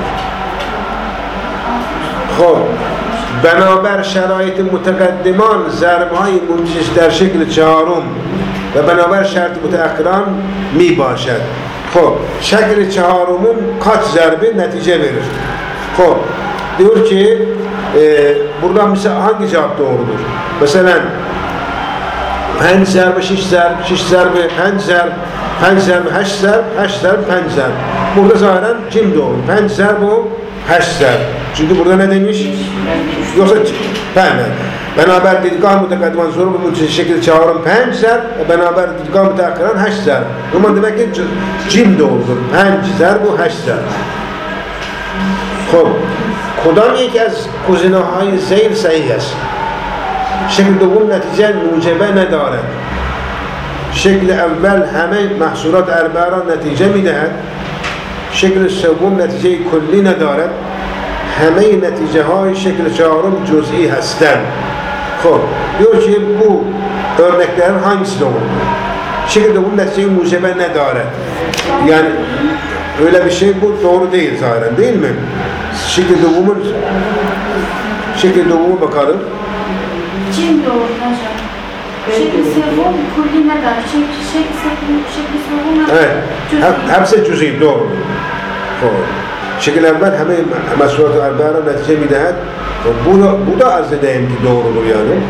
Xo'p, beraber şerait-i mutakaddiman zarb-های منتج در شکل چهارم و beraber şart-ı müteakkiran mi başed. Xo'p, şekli çehارمون kaç zarbi netice verir? Xo'p, diyor ki e, buradan mesela hangi cevap doğrudur? Mesela pen zarbi, şiş zarbi, şiş zarbi, pen zarbi, pen zarbi, haş zarbi, haş zarbi, pen zarbi. Burada zaten kim doğru? Pen zarbi o, haş zarbi. Çünkü burada ne demiş? Yoksa pen. Beraber didgah mutakaddiman zoru bu şekilde çağırın pen zarbi, beraber didgah mutakaddiman haş zarbi. O zaman demek ki kim doğrudur? Pen zarbi, haş zarbi. خب کدام یک از گزینه‌های زیر صحیح است شکل دوم نتیجه موجبه ندارد شکل اول همه محصولات اربعه را نتیجه میدهد شکل سوم نتیجه کلی ندارد همه نتیجه های شکل چهارم جزئی هستند خب diyor ki bu örneklerin hangisi doğru şekil دوم netice موجبه ندارد yani öyle bir şey bu doğru değil zaten değil mi? Şekil doğumun şekil doğumu bakalım. Cim doğru hocam. Şekli sevum kulli ne der? Şekli sevum, şekli sevum ne der? Evet. Hepsi cüz'i doğru. Doğru. Şekil evvel hemen mesulat-ı erbara netice midehet. Bu da, bu da arz edeyim ki doğrudur yani.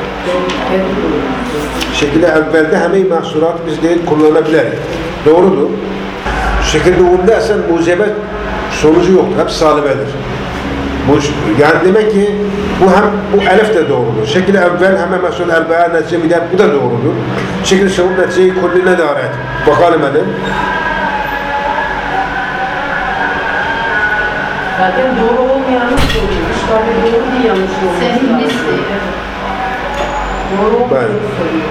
Şekil evvelde hemen mahsurat biz değil kullanabiliriz. Doğrudur. Şekil doğumda esen mucibet sonucu yoktur. Hep salibedir. Bu, yani demek ki bu hem bu elif de doğrudur. Şekil evvel hemen mesul erbaa netice midehet bu da doğrudur. Şekil şevum neticeyi kulline daret. Bakalım edelim. Zaten doğru olmayanı soruyor. İşte doğru değil yanlış oluyor. Senin nesi? Doğru olmayanı soruyor.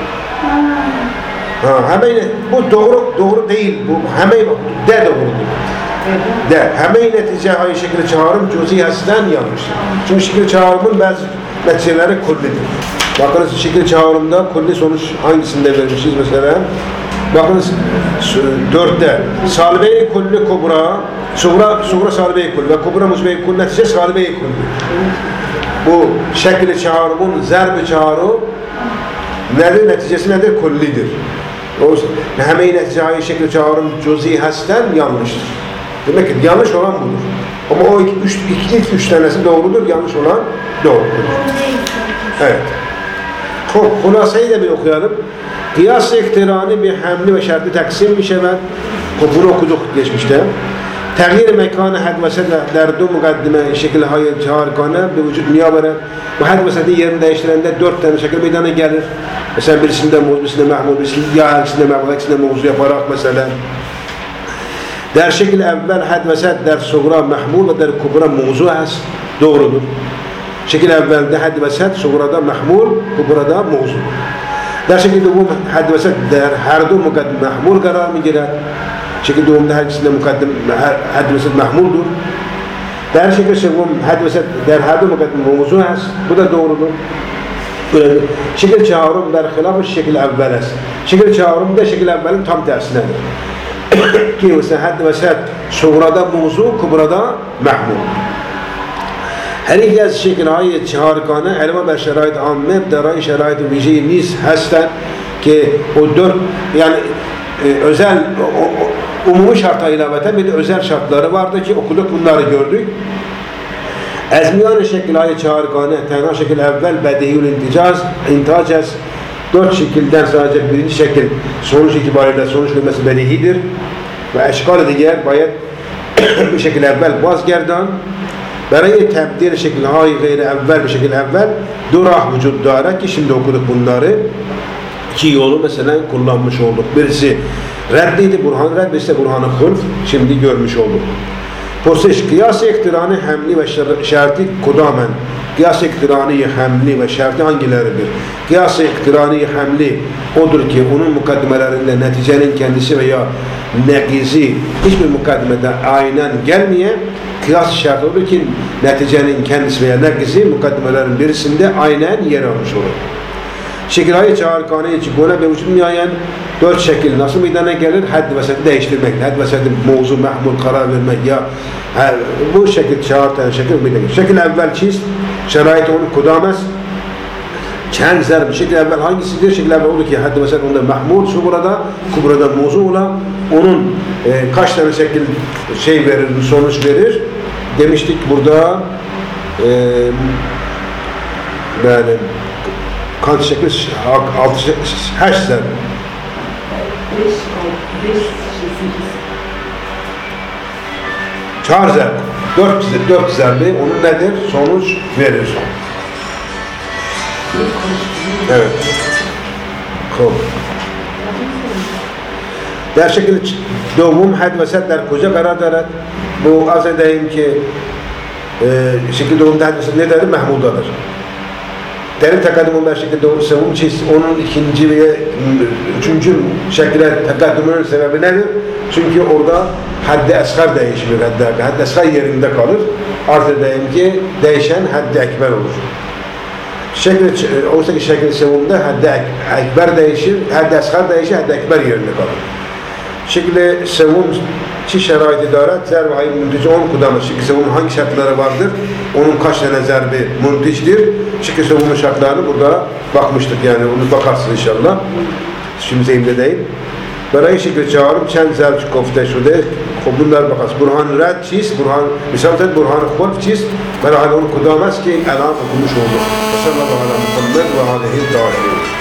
Ha, hemen bu doğru doğru değil. Bu hemen de doğrudur. De hemen netice aynı şekilde çağırım cüz'i hasden yanlıştır. Çünkü şekil çağırımın bazı neticeleri kullidir. Bakınız şekil çağırımda kulli sonuç hangisinde vermişiz mesela? Bakınız dörtte salbe-i kulli kubra, suğra suğra salbe-i kulli ve kubra musbe-i kulli netice salbe-i kulli. Bu şekil çağırımın zerb-i çağırım nedir? Neticesi nedir? Kullidir. O hemen netice aynı şekilde çağırım cüz'i hasden yanlıştır. Demek ki yanlış olan budur. Ama o iki, üç, iki, ilk üç tanesi doğrudur, yanlış olan doğrudur. Evet. Çok, hulasayı da bir okuyalım. Kıyas-ı iktirani bir hamli ve şartı taksim mi şevet? Bunu okuduk geçmişte. Tağyir mekanı hadvese der du mukaddime şekil hayır çağırkanı bir vücut niyabere. Bu hadveseti yerini değiştirende dört tane şekil meydana gelir. Mesela birisinde muz, birisinde mahmud, birisinde ya, birisinde mahmud, birisinde mevzu yaparak mesela. Der şekil evvel hadveset der suğra mahmul ve der kubra mevzu has doğrudur. Şekil evvelde hadveset suğrada mahmul, kubrada mevzu. Der şekil bu hadveset der her du mukaddim mahmul karar mı girer? Şekil doğumda her ikisinde mukaddim hadveset mahmuldur. Der şekil şekil hadveset der her du mukaddim mevzu has. Bu da doğrudur. Böyle şekil çağırım der hilafı şekil evvel has. Şekil çağırım da şekil evvelin tam tersinedir. Ki mesela haddi ve set suğrada mevzu, kubrada mahmul. Her iki az şekil ayet çağırkanı elma ber şerait amme deray şerait-i vici niz hasten ki o dört yani e, özel o, o, umumi şarta ilaveten bir de özel şartları vardı ki okuduk bunları gördük. Ezmiyan-ı şekil ayet çağırkanı tenha şekil evvel bedihül inticaz intacaz dört şekilden sadece birinci şekil sonuç itibariyle sonuç kelimesi bedihidir ve eşkal diğer bayet bir şekil evvel vazgerdan berayı tebdil şekil hay gayri evvel bir şekil evvel durah vücut dara ki şimdi okuduk bunları iki yolu mesela kullanmış olduk. Birisi reddiydi Burhan Redd, birisi Burhan-ı Hulf şimdi görmüş olduk. پرسش قیاس اقتران حملی و شر- şartı kudamen. Kıyas iktirani hamli ve şartı hangileridir? Kıyas iktirani hamli odur ki onun mukaddimelerinde neticenin kendisi veya negizi hiçbir mukaddimede aynen gelmeye, kıyas şartı odur ki neticenin kendisi veya negizi mukaddimelerin birisinde aynen yer almış olur. Şekil-i çağırkanı çıkına ve vücut müayen dört şekil nasıl meydana gelir? Hadd vesedi değiştirmek, hadd vesedi mevzu, mahmul, karar vermek ya ha, bu şekil çağırtan şekil meydana gelir. Şekil evvel çiz, şerait onu kudames, çen zerb, şekil evvel hangisidir? Şekil evvel olur ki hadd vesedi onda mahmul, subrada, kubrada mevzu ola, onun e, kaç tane şekil şey verir, sonuç verir? Demiştik burada e, yani kaç şekil? Altı şekil, haş zerb. Beş, altı, beş, sekiz. Çağır zerbi. Dört, dört zerbi onun nedir? Sonuç verir. Evet. Cool. Der şekilde doğum had ve setler koca karar deret. Bu az edeyim ki e, şekilde doğumda had ve set ne derim? Mahmudadır. Derin takaddümün bir şekilde doğum savun çiz. Onun ikinci ve üçüncü şekilde takaddümünün sebebi nedir? Çünkü orada haddi asgar değişmiyor. Haddi, haddi asgar yerinde kalır. Arz edeyim ki değişen haddi ekber olur. Şekil, oysa ki şekil savununda haddi ekber değişir, haddi asgar değişir, haddi ekber yerinde kalır. Şekilde savun çi şerait idaret, zerb ayın müntici on kudamı. Şekil savunun hangi şartları vardır? Onun kaç tane zerbi münticdir? Şekil savunun şartlarını burada bakmıştık yani onu bakarsın inşallah. Şimdi zeyimde değil. برای شکل چهارم چند ضرب گفته شده خب bunlar bakarız. Burhan red چیست؟ Burhan misal زد برهان خلف چیست؟ برای اون کدام است که الان okumuş olduk. Sallallahu aleyhi ve sellem ve aleyhi